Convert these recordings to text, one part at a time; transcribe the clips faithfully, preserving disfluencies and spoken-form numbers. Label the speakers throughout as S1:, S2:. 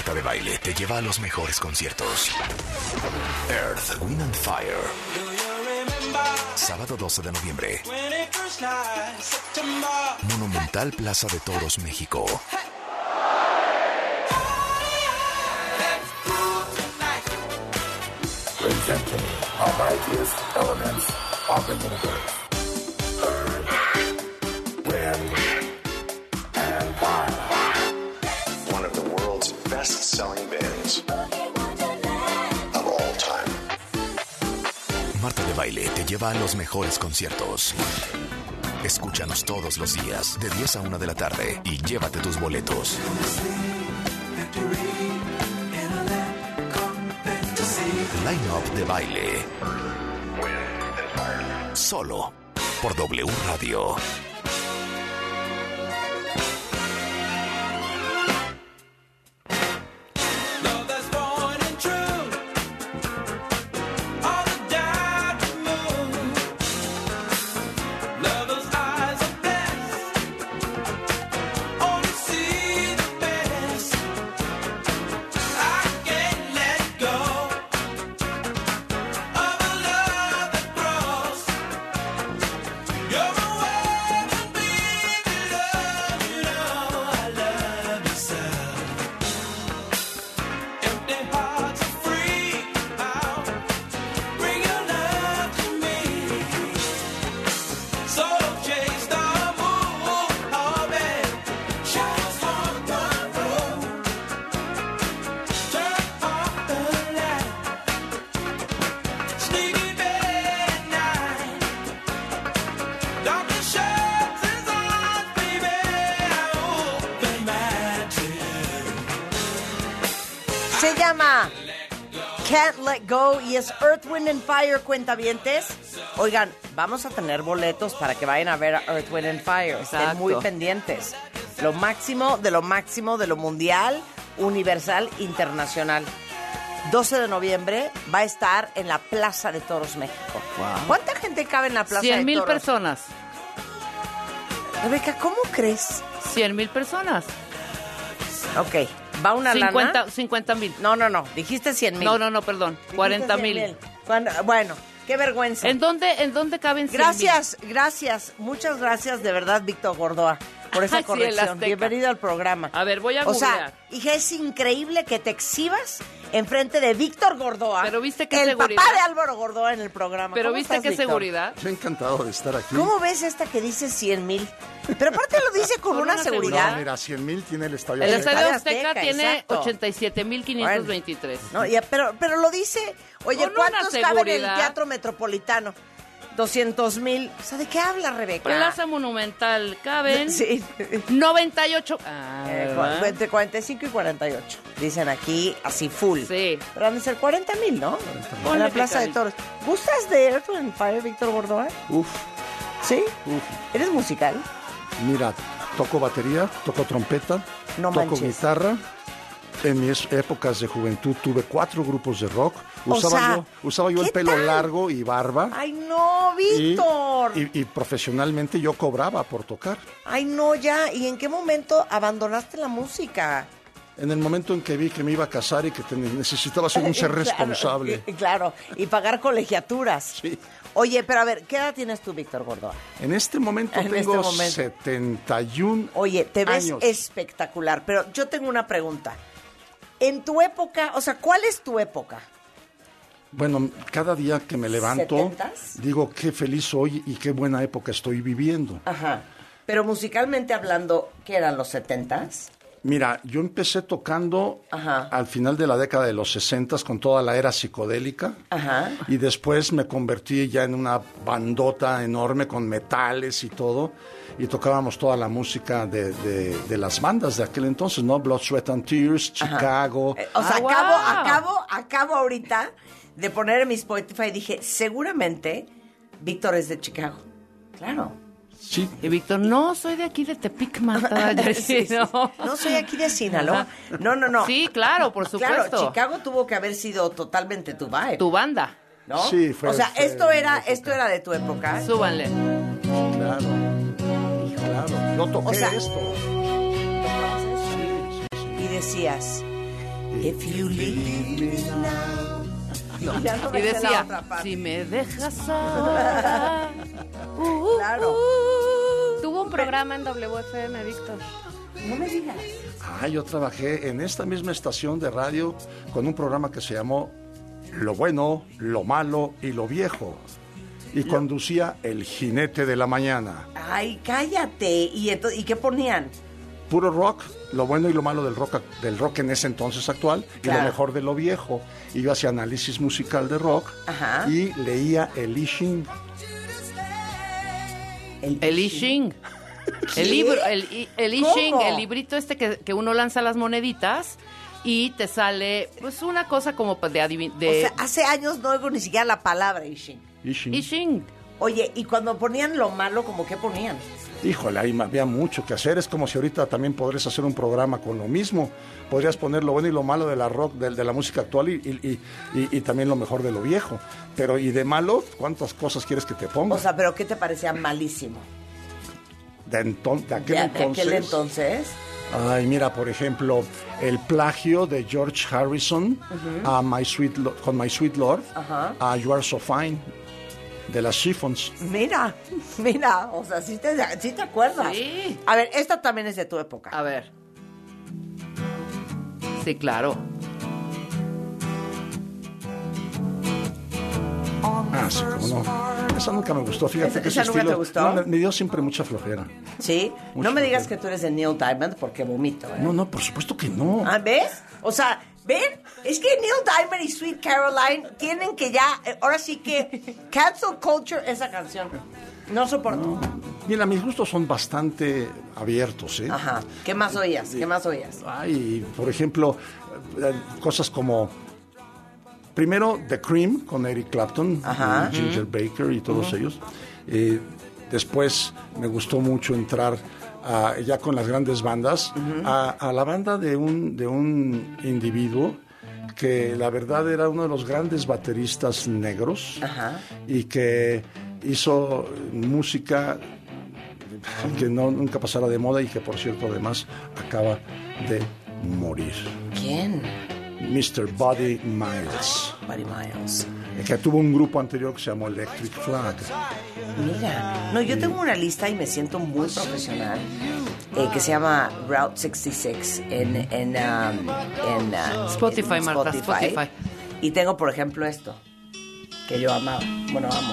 S1: Marta de Baile te lleva a los mejores conciertos. Earth, Wind and Fire. Sábado doce de noviembre. Monumental Plaza de Toros, México.
S2: Presenting our mightiest elements of the universe. Earth, wind, and fire.
S3: One of the world's best-selling bands of all time.
S1: Marta de Baile te lleva a los mejores conciertos. Escúchanos todos los días de diez a una de la tarde y llévate tus boletos. Line-up de Baile. Solo por W Radio.
S4: Se llama Can't Let Go y es Earth, Wind and Fire, cuentavientes. Oigan, vamos a tener boletos para que vayan a ver a Earth, Wind and Fire. Estén
S5: Exacto.
S4: muy pendientes. Lo máximo de lo máximo de lo mundial, universal, internacional. doce de noviembre va a estar en la Plaza de Toros, México.
S5: Wow.
S4: ¿Cuánta gente cabe en la Plaza de
S5: Cien mil
S4: Toros?
S5: personas.
S4: Rebeca, ¿cómo crees?
S5: Cien mil personas.
S4: Ok, va una lana.
S5: cincuenta mil.
S4: No, no, no, dijiste cien mil.
S5: No, no, no, perdón. cuarenta mil.
S4: Bueno, qué vergüenza.
S5: ¿En dónde, en dónde caben cien
S4: Gracias, gracias, muchas gracias de verdad, Víctor Gordoa, por esa
S5: Ay, sí, el
S4: corrección.
S5: Azteca.
S4: Bienvenido al programa.
S5: A ver, voy a
S4: O sea,
S5: googlear.
S4: hija, es increíble que te exhibas enfrente de Víctor Gordoa.
S5: Pero viste qué
S4: el
S5: seguridad.
S4: papá de Álvaro Gordoa en el programa.
S5: Pero
S4: ¿Cómo
S5: viste
S4: estás,
S5: qué
S4: Víctor?
S5: seguridad.
S6: Yo encantado de estar aquí.
S4: ¿Cómo ves esta que dice cien mil? Pero aparte lo dice con,
S5: Con
S4: una,
S5: una
S4: seguridad.
S6: No, mira, cien mil tiene el estadio.
S5: El
S4: El
S6: Azteca.
S5: Estadio
S4: Estadio
S5: Azteca,
S4: Azteca,
S5: tiene
S4: exacto.
S5: ochenta y siete mil quinientos veintitrés.
S4: No, ya, pero, pero lo dice, oye,
S5: Con
S4: ¿cuántos
S5: una
S4: caben en el
S5: seguridad.
S4: Teatro Metropolitano? doscientos mil. O sea, ¿de qué habla, Rebeca?
S5: Plaza Monumental caben
S4: Sí.
S5: noventa y ocho. Ah,
S4: Eh,
S5: ¿verdad?
S4: cu- entre cuarenta y cinco y cuarenta y ocho. Dicen aquí así full.
S5: Sí.
S4: Pero han de ser cuarenta mil, ¿no? En
S5: Ponle
S4: la Plaza de
S5: picadillo.
S4: Toros. ¿Gustas de Earth, Wind and Fire, Víctor Gordoa?
S6: Uf,
S4: ¿Sí?
S6: uf.
S4: ¿Eres musical?
S6: Mira, toco batería, toco trompeta,
S4: No
S6: toco
S4: manches.
S6: guitarra. En mis épocas de juventud tuve cuatro grupos de rock.
S4: O
S6: Usaba
S4: sea,
S6: yo, usaba yo el
S4: ¿qué
S6: pelo
S4: tal?
S6: largo y barba.
S4: ¡Ay, no,
S6: Y,
S4: Víctor!
S6: y, y profesionalmente yo cobraba por tocar.
S4: ¡Ay, no, ya! ¿Y en qué momento abandonaste la música?
S6: En el momento en que vi que me iba a casar y que te- necesitaba ser un ser
S4: Claro,
S6: responsable.
S4: y- Claro, y pagar colegiaturas.
S6: Sí.
S4: Oye, pero a ver, ¿qué edad tienes tú, Víctor Gordoa?
S6: En este momento
S4: En
S6: tengo
S4: este momento.
S6: setenta y uno
S4: Oye, te ves
S6: años.
S4: espectacular, pero yo tengo una pregunta. En tu época, o sea, ¿cuál es tu época?
S6: Bueno, cada día que me levanto,
S4: ¿Setentas?
S6: digo qué feliz soy y qué buena época estoy viviendo.
S4: Ajá. Pero musicalmente hablando, ¿qué eran los setentas?
S6: Mira, yo empecé tocando
S4: Ajá.
S6: al final de la década de los sesentas con toda la era psicodélica.
S4: Ajá.
S6: Y después me convertí ya en una bandota enorme con metales y todo. Y tocábamos toda la música de, de, de las bandas de aquel entonces, ¿no? Blood, Sweat and Tears, Chicago.
S4: Eh, o sea,
S5: Ah,
S4: acabo,
S5: wow.
S4: acabo, acabo ahorita de poner en mi Spotify y dije, seguramente Víctor es de Chicago. Claro.
S6: Sí,
S5: Y Víctor, no, soy de aquí de Tepic, Marta.
S4: Sí, sí.
S5: no.
S4: No soy aquí de Sinaloa. No, no, no.
S5: Sí, claro, por supuesto.
S4: Claro, Chicago tuvo que haber sido totalmente tu vibe.
S5: Tu banda.
S4: ¿No?
S6: Sí, fue-
S4: O sea,
S6: fue
S4: esto
S6: mi
S4: era,
S6: época.
S4: esto era de tu época.
S5: Súbanle.
S6: claro. Claro, yo toqué
S4: O sea,
S6: esto.
S4: Y decías, If you leave me now.
S5: No.
S4: Ya no
S5: Y
S4: me sé la
S5: decía,
S4: otra parte.
S5: si me dejas ahora. Uh, uh,
S4: Claro.
S5: uh. Tuvo un programa en W F M, Víctor.
S4: No me digas.
S6: Ah, yo trabajé en esta misma estación de radio con un programa que se llamó Lo Bueno, Lo Malo y Lo Viejo. Y lo... conducía El Jinete de la Mañana.
S4: Ay, cállate. ¿Y, ento- ¿y qué ponían?
S6: Puro rock, lo bueno y lo malo del rock, del rock en ese entonces actual,
S4: Claro.
S6: y lo mejor de lo viejo. Y yo hacía análisis musical de rock.
S4: Ajá.
S6: Y leía el I Ching.
S5: El I Ching.
S4: ¿Qué?
S5: El libro, el, I- el I
S4: ¿Cómo?
S5: Ching, el librito este que, que uno lanza las moneditas y te sale, pues, una cosa como de adivin... De
S4: O sea, hace años no oigo ni siquiera la palabra Ishin.
S6: I Ching.
S5: I Ching.
S4: Oye, y cuando ponían lo malo, ¿cómo qué ponían?
S6: Híjole, ahí había mucho que hacer. Es como si ahorita también podrías hacer un programa con lo mismo. Podrías poner lo bueno y lo malo de la rock, de, de la música actual y, y, y, y también lo mejor de lo viejo. Pero, ¿y de malo? ¿Cuántas cosas quieres que te ponga?
S4: O sea, ¿pero qué te parecía malísimo?
S6: de, enton- de aquel
S4: ¿De,
S6: entonces.
S4: de aquel entonces?
S6: Ay, mira, por ejemplo, el plagio de George Harrison uh-huh. a My Sweet Lo- con My Sweet Lord,
S4: Ajá.
S6: a You Are So Fine, de las Chiffons.
S4: Mira, mira, o sea, sí te, sí te acuerdas.
S5: Sí.
S4: A ver, esta también es de tu época.
S5: A ver. Sí, claro.
S6: Ah, sí, cómo no. Esa nunca me gustó, fíjate
S4: ¿Esa-
S6: que
S4: esa
S6: ese
S4: nunca
S6: estilo
S4: te gustó?
S6: no, me, me dio siempre mucha flojera.
S4: ¿Sí?
S6: Mucho
S4: no me digas
S6: mejor.
S4: que tú eres de Neil Diamond porque vomito, ¿eh?
S6: No, no, por supuesto que no.
S4: Ah, ¿ves? O sea, ¿ven? Es que Neil Diamond y Sweet Caroline tienen que ya, eh, ahora sí que cancel culture esa canción. No soporto.
S6: Mira, mis gustos son bastante abiertos, ¿eh?
S4: Ajá. ¿Qué más oías? ¿Qué más oías?
S6: Ay, por ejemplo, eh, cosas como... Primero, The Cream, con Eric Clapton,
S4: Ajá.
S6: y Ginger Baker y todos ellos. Eh, después me gustó mucho entrar a- ya con las grandes bandas, a, a la banda de un, de un individuo que la verdad era uno de los grandes bateristas negros
S4: Ajá.
S6: y que hizo música que no, nunca pasara de moda y que, por cierto, además acaba de morir.
S4: ¿Quién?
S6: mister Buddy Miles,
S4: Buddy Miles.
S6: que tuvo un grupo anterior que se llamó Electric Flag.
S4: Mira, no, yo tengo una lista y me siento muy profesional eh, que se llama Route sesenta y seis en, en, um, en uh,
S5: Spotify,
S4: en
S5: Marta, Spotify.
S4: Y tengo, por ejemplo, esto, que yo amaba, bueno, amo.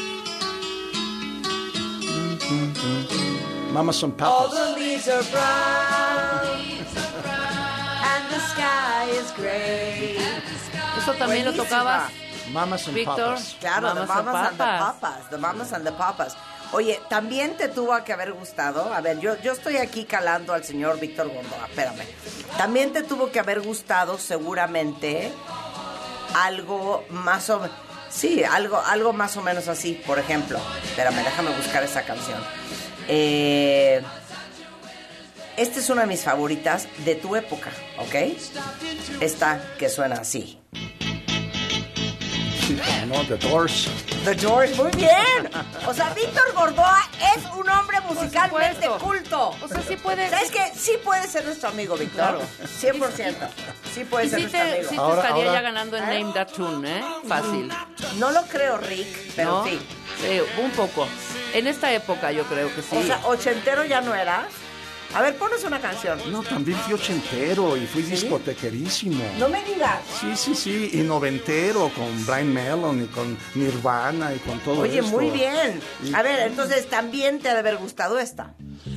S6: Mamas and
S4: All
S6: Papas.
S4: the leaves are brown and the sky is gray.
S5: Eso también lo
S4: Buenísima.
S5: tocabas,
S6: Mamas and
S5: Víctor.
S6: Papas.
S4: Claro,
S5: Mamas
S4: The
S5: and
S4: Mamas and the
S5: Papas.
S4: Papas. The Mamas and the Papas. Oye, también te tuvo que haber gustado. A ver, yo, yo estoy aquí calando al señor Víctor Gondoa, espérame. También te tuvo que haber gustado, seguramente, algo más o menos. Sí, algo, algo más o menos así. Por ejemplo, espérame, déjame buscar esa canción. Eh, esta es una de mis favoritas de tu época, ¿ok? Esta que suena así.
S6: Sí, no, The Doors.
S4: The Doors, muy bien. O sea, Víctor Gordoa es un hombre musicalmente
S5: supuesto.
S4: culto.
S5: O sea, sí puede...
S4: ¿Sabes qué? Sí puede ser nuestro amigo, Víctor.
S5: Claro.
S4: cien por ciento. Sí puede
S5: Y
S4: ser
S5: sí
S4: nuestro
S5: te,
S4: amigo.
S5: sí te
S6: Ahora-
S5: estaría
S6: ahora-
S5: ya ganando en Name That Tune, ¿eh? Fácil.
S4: No lo creo, Rick, pero
S5: ¿No?
S4: sí.
S5: Sí, un poco. En esta época yo creo que sí.
S4: O sea, ochentero ya no era. A ver, ponos una canción.
S6: No, también fui ochentero y fui discotequerísimo.
S4: No me digas.
S6: Sí, sí, sí, y noventero con Brian Mellon y con Nirvana y con todo
S4: Oye,
S6: esto.
S4: muy bien.
S6: Y-
S4: A ver, entonces también te ha de haber gustado esta.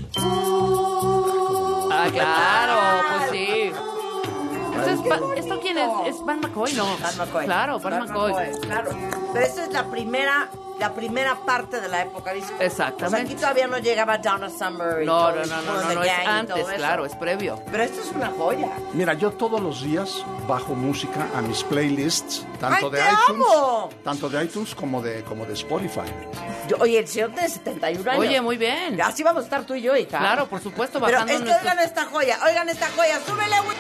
S5: Ah, claro, pues sí. Esto, es Van- ¿Esto quién es? ¿Es Van McCoy? No.
S4: Van McCoy.
S5: Claro, Van,
S4: Van
S5: McCoy.
S4: Claro. Pero esta es la primera, la primera parte de la época disco.
S5: Exactamente.
S4: O sea, aquí todavía no llegaba Donna Summer y
S5: No,
S4: todo
S5: no,
S4: eso,
S5: no,
S4: Full
S5: no,
S4: of
S5: no,
S4: the
S5: no, es
S4: Gang y
S5: antes,
S4: todo eso.
S5: claro, es previo.
S4: Pero esto es una joya.
S6: Mira, yo todos los días bajo música a mis playlists, tanto
S4: ¡Ay,
S6: de
S4: te
S6: iTunes,
S4: amo!
S6: tanto de iTunes como de como de Spotify.
S4: Yo- oye, el señor tiene setenta y un años.
S5: Oye, muy bien.
S4: Así vamos a estar tú y yo, hija.
S5: Claro, por supuesto,
S4: Pero
S5: bajando
S4: es que
S5: nuestros-
S4: oigan esta joya, oigan esta joya, súbele, güey.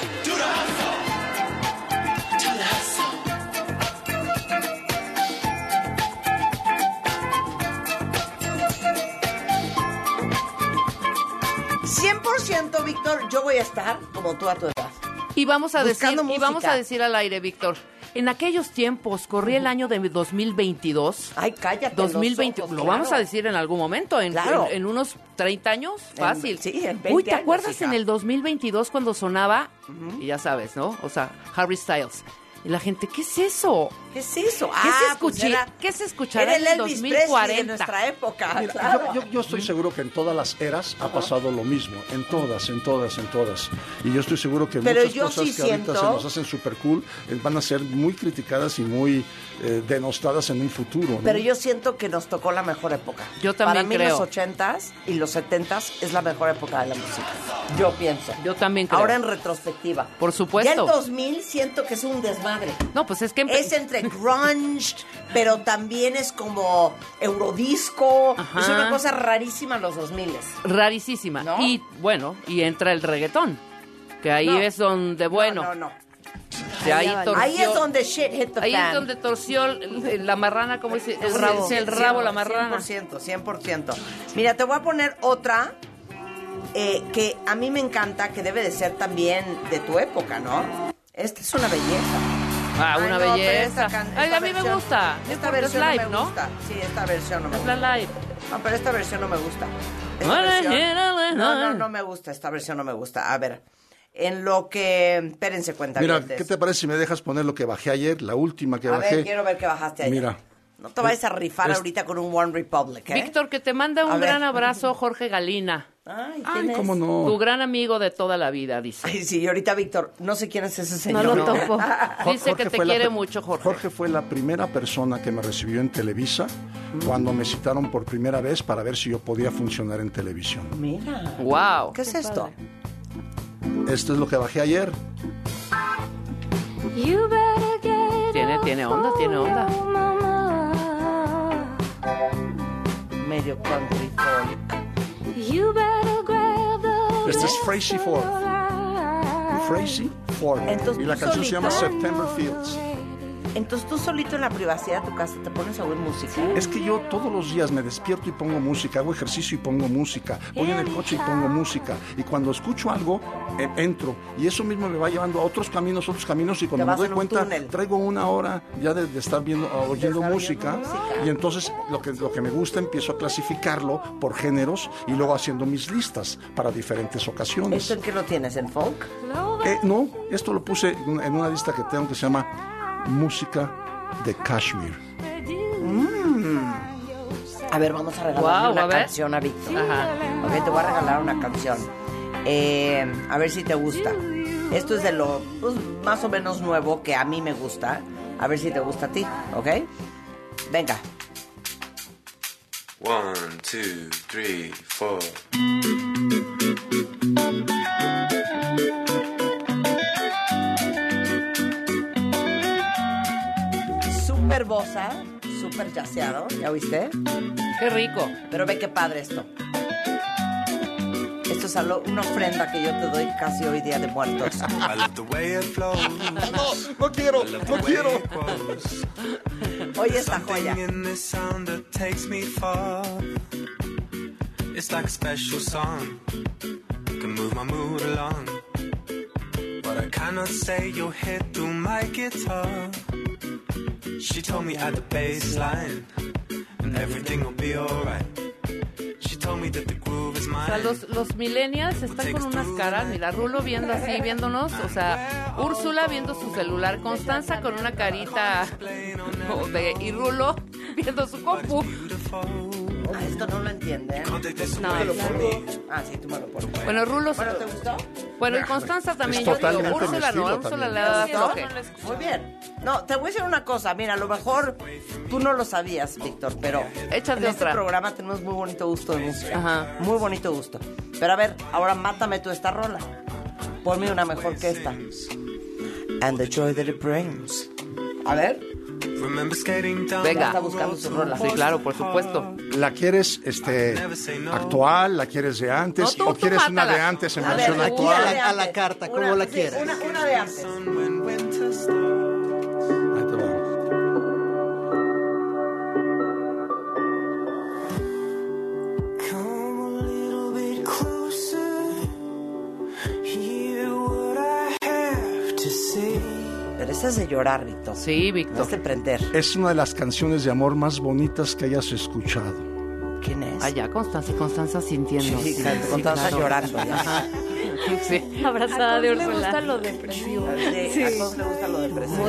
S4: cien por ciento, Víctor, yo voy a estar como tú a tu edad.
S5: Y vamos a decir,
S4: Buscando
S5: y vamos
S4: música.
S5: a decir al aire, Víctor, en aquellos tiempos, corría el año de dos mil veintidós.
S4: Ay, cállate.
S5: dos mil veinte,
S4: los ojos,
S5: lo
S4: claro.
S5: vamos a decir en algún momento, en,
S4: Claro.
S5: en, en unos treinta años, fácil.
S4: En- sí, en veinte
S5: Uy, ¿te
S4: años,
S5: acuerdas
S4: hija?
S5: en el dos mil veintidós cuando sonaba, y ya sabes, ¿no? O sea, Harry Styles. Y la gente, ¿qué es eso?
S4: ¿Qué es eso?
S5: ¿Qué,
S4: Ah,
S5: se,
S4: pues
S5: escuchi-
S4: era-
S5: ¿qué se escuchará
S4: Era
S5: en
S4: el
S5: el
S4: Elvis
S5: dos mil
S4: Presley de
S5: cuarenta?
S4: nuestra época.
S6: Mira,
S4: claro.
S6: yo, yo- yo estoy seguro que en todas las eras ha pasado lo mismo, en todas, en todas, en todas. Y yo estoy seguro que
S4: Pero
S6: muchas
S4: yo
S6: cosas
S4: sí
S6: que ahorita
S4: siento-
S6: se nos hacen super cool eh, van a ser muy criticadas y muy eh, denostadas en un futuro, ¿no?
S4: Pero yo siento que nos tocó la mejor época.
S5: Yo también
S4: Para mí
S5: creo.
S4: los ochentas y los setentas es la mejor época de la música. Yo pienso.
S5: Yo también creo.
S4: Ahora en retrospectiva.
S5: Por supuesto.
S4: Ya el dos mil siento que es un desmadre.
S5: No, pues es que... empe-
S4: Es entre grunge, pero también es como eurodisco.
S5: Ajá.
S4: Es una cosa rarísima los dos miles.
S5: Rarísima.
S4: ¿No?
S5: Y, bueno, y entra el reggaetón, que ahí
S4: No.
S5: es donde, bueno...
S4: No, no, no.
S5: de ahí,
S7: Ahí
S5: torció,
S4: Ahí es donde shit hit the
S5: ahí
S4: fan.
S5: es donde torció el- el- la marrana, ¿cómo dice? El
S4: Sí,
S5: rabo.
S4: sí,
S5: el rabo, la marrana.
S4: cien por ciento, cien por ciento. Mira, te voy a poner otra eh, que a mí me encanta, que debe de ser también de tu época, ¿no? Esta es una belleza.
S5: Ah,
S4: Ay,
S5: una
S4: no, pero
S5: belleza.
S4: esta can-
S5: Ay,
S4: esta
S5: a mí me
S4: versión-
S5: gusta.
S4: Esta
S5: Es porque
S4: versión
S5: es live,
S4: no me
S5: ¿no?
S4: gusta. Sí, esta versión no me
S5: Es
S4: gusta.
S5: la live.
S4: No, pero esta versión no me gusta. Esta
S5: Bueno,
S4: versión-
S5: bueno,
S4: No, no,
S5: bueno.
S4: no me gusta. Esta versión no me gusta. A ver, en lo que... Espérense, cuenta.
S6: Mira, ¿qué te parece si me dejas poner lo que bajé ayer, la última que
S4: A
S6: bajé?
S4: ver, quiero ver qué bajaste ayer.
S6: Mira.
S4: No te vayas a rifar
S6: Es-
S4: ahorita con un One Republic, ¿eh?
S5: Víctor, que te manda
S4: A
S5: un
S4: ver.
S5: gran abrazo, Jorge Galina.
S4: Ay,
S6: Ay,
S4: ¿quién es?
S6: cómo no.
S5: Tu gran amigo de toda la vida, dice.
S4: Ay, sí, y ahorita Víctor, no sé quién es ese señor.
S7: No lo topo.
S6: Jo-
S5: Dice que te
S6: fue la
S5: quiere
S6: pri-
S5: mucho, Jorge.
S6: Jorge fue la primera persona que me recibió en Televisa cuando me citaron por primera vez para ver si yo podía funcionar en televisión.
S4: Mira.
S5: Wow.
S4: ¿Qué es esto?
S6: Esto es lo que bajé ayer.
S7: You better get
S5: Tiene, tiene onda, tiene onda.
S4: Medio country folk.
S7: You better grab the
S6: Este es Frazee Ford. Frazee Ford.
S4: Entonces,
S6: Y la
S4: ¿tú
S6: canción se llama
S4: solita?
S6: September Fields.
S4: Entonces tú solito en la privacidad de tu casa te pones a oír música.
S6: Es que yo todos los días me despierto y pongo música, hago ejercicio y pongo música, voy en el coche y pongo música. Y cuando escucho algo, eh, entro. Y eso mismo me va llevando a otros caminos, otros caminos. Y cuando me
S4: vas
S6: doy
S4: en un
S6: cuenta,
S4: túnel.
S6: traigo una hora ya de, de estar viendo, oyendo
S4: estar
S6: música.
S4: oyendo música.
S6: Y entonces lo que, lo que me gusta empiezo a clasificarlo por géneros y luego haciendo mis listas para diferentes ocasiones.
S4: ¿Esto en qué lo tienes? ¿En folk?
S6: Eh, no, esto lo puse en en una lista que tengo que se llama Música de Kashmir.
S4: A ver, vamos a regalarle
S5: Guau,
S4: una
S5: a ver.
S4: canción a Víctor.
S5: Ajá.
S4: Ok, te voy a regalar una canción. Eh, a ver si te gusta. Esto es de lo pues, más o menos nuevo que a mí me gusta. A ver si te gusta a ti, ¿ok? Venga.
S8: One, two, three, four.
S4: Súper bossa, súper jazzeado, ¿ya oíste?
S5: Qué rico.
S4: Pero ve qué padre esto. Esto es algo- una ofrenda que yo te doy casi hoy día de muertos.
S8: I love the way it flows.
S6: No, no quiero,
S8: I love
S6: no
S8: the way
S6: quiero.
S8: it grows.
S4: Oye esta joya.
S8: Something in this sound that takes me far. It's like a special song. Can move my mood along. But I cannot say you'll hit through my guitar. She told me at the bass line, and everything will be alright. She told me that the groove is
S5: O sea,
S8: mine.
S5: los, los millennials están con unas caras, mira, Rulo viendo así, viéndonos, o sea, Úrsula viendo su celular, Constanza con una carita de, y Rulo viendo su compu.
S4: Ah, esto no lo entienden.
S5: No,
S4: Ah, sí, tú me lo pones.
S5: bueno, Rulo,
S4: Bueno, ¿te gustó?
S5: bueno, y Constanza también,
S6: Es
S5: yo digo,
S6: totalmente mi
S5: Úrsula no,
S6: estilo
S5: Úrsula
S6: también.
S5: le da
S4: ¿Te gustó?
S5: floje.
S4: Muy bien. No, te voy a decir una cosa. Mira, a lo mejor tú no lo sabías, Víctor, pero
S5: Échate
S4: en este
S5: otra.
S4: programa tenemos muy bonito gusto de música.
S5: Ajá.
S4: Muy bonito gusto. Pero a ver, ahora mátame tú esta rola. Ponme una mejor que esta. And the joy that it brings. A ver.
S8: Remember skating down
S5: Venga.
S4: Está buscando su rola.
S5: Sí, claro, por supuesto.
S6: ¿La quieres este, actual? ¿La quieres de antes?
S5: No, tú-
S6: ¿O
S5: tú
S6: quieres una
S5: mátala.
S6: de antes en
S4: A ver,
S6: versión
S4: aquí
S6: actual?
S4: la de
S9: A la
S4: antes.
S9: carta, como
S4: Una-
S9: la
S4: sí,
S9: quieras.
S4: Una, una de antes.
S8: when winter starts.
S6: Ahí te va.
S8: Come a little bit closer. Hear what I have
S4: Pero esa es de llorar, Víctor.
S5: Sí, Víctor.
S4: Es de prender.
S6: Es una de las canciones de amor más bonitas que hayas escuchado.
S4: ¿Quién es?
S5: Allá, Constanza y Constanza sintiendo.
S4: Sí, sí, Constanza
S5: claro.
S4: llorando. Ya.
S5: Sí.
S9: Abrazada de Úrsula.
S10: Me gusta lo depresivo.
S4: Sí,
S10: Sí.
S4: a todos le gusta lo depresivo.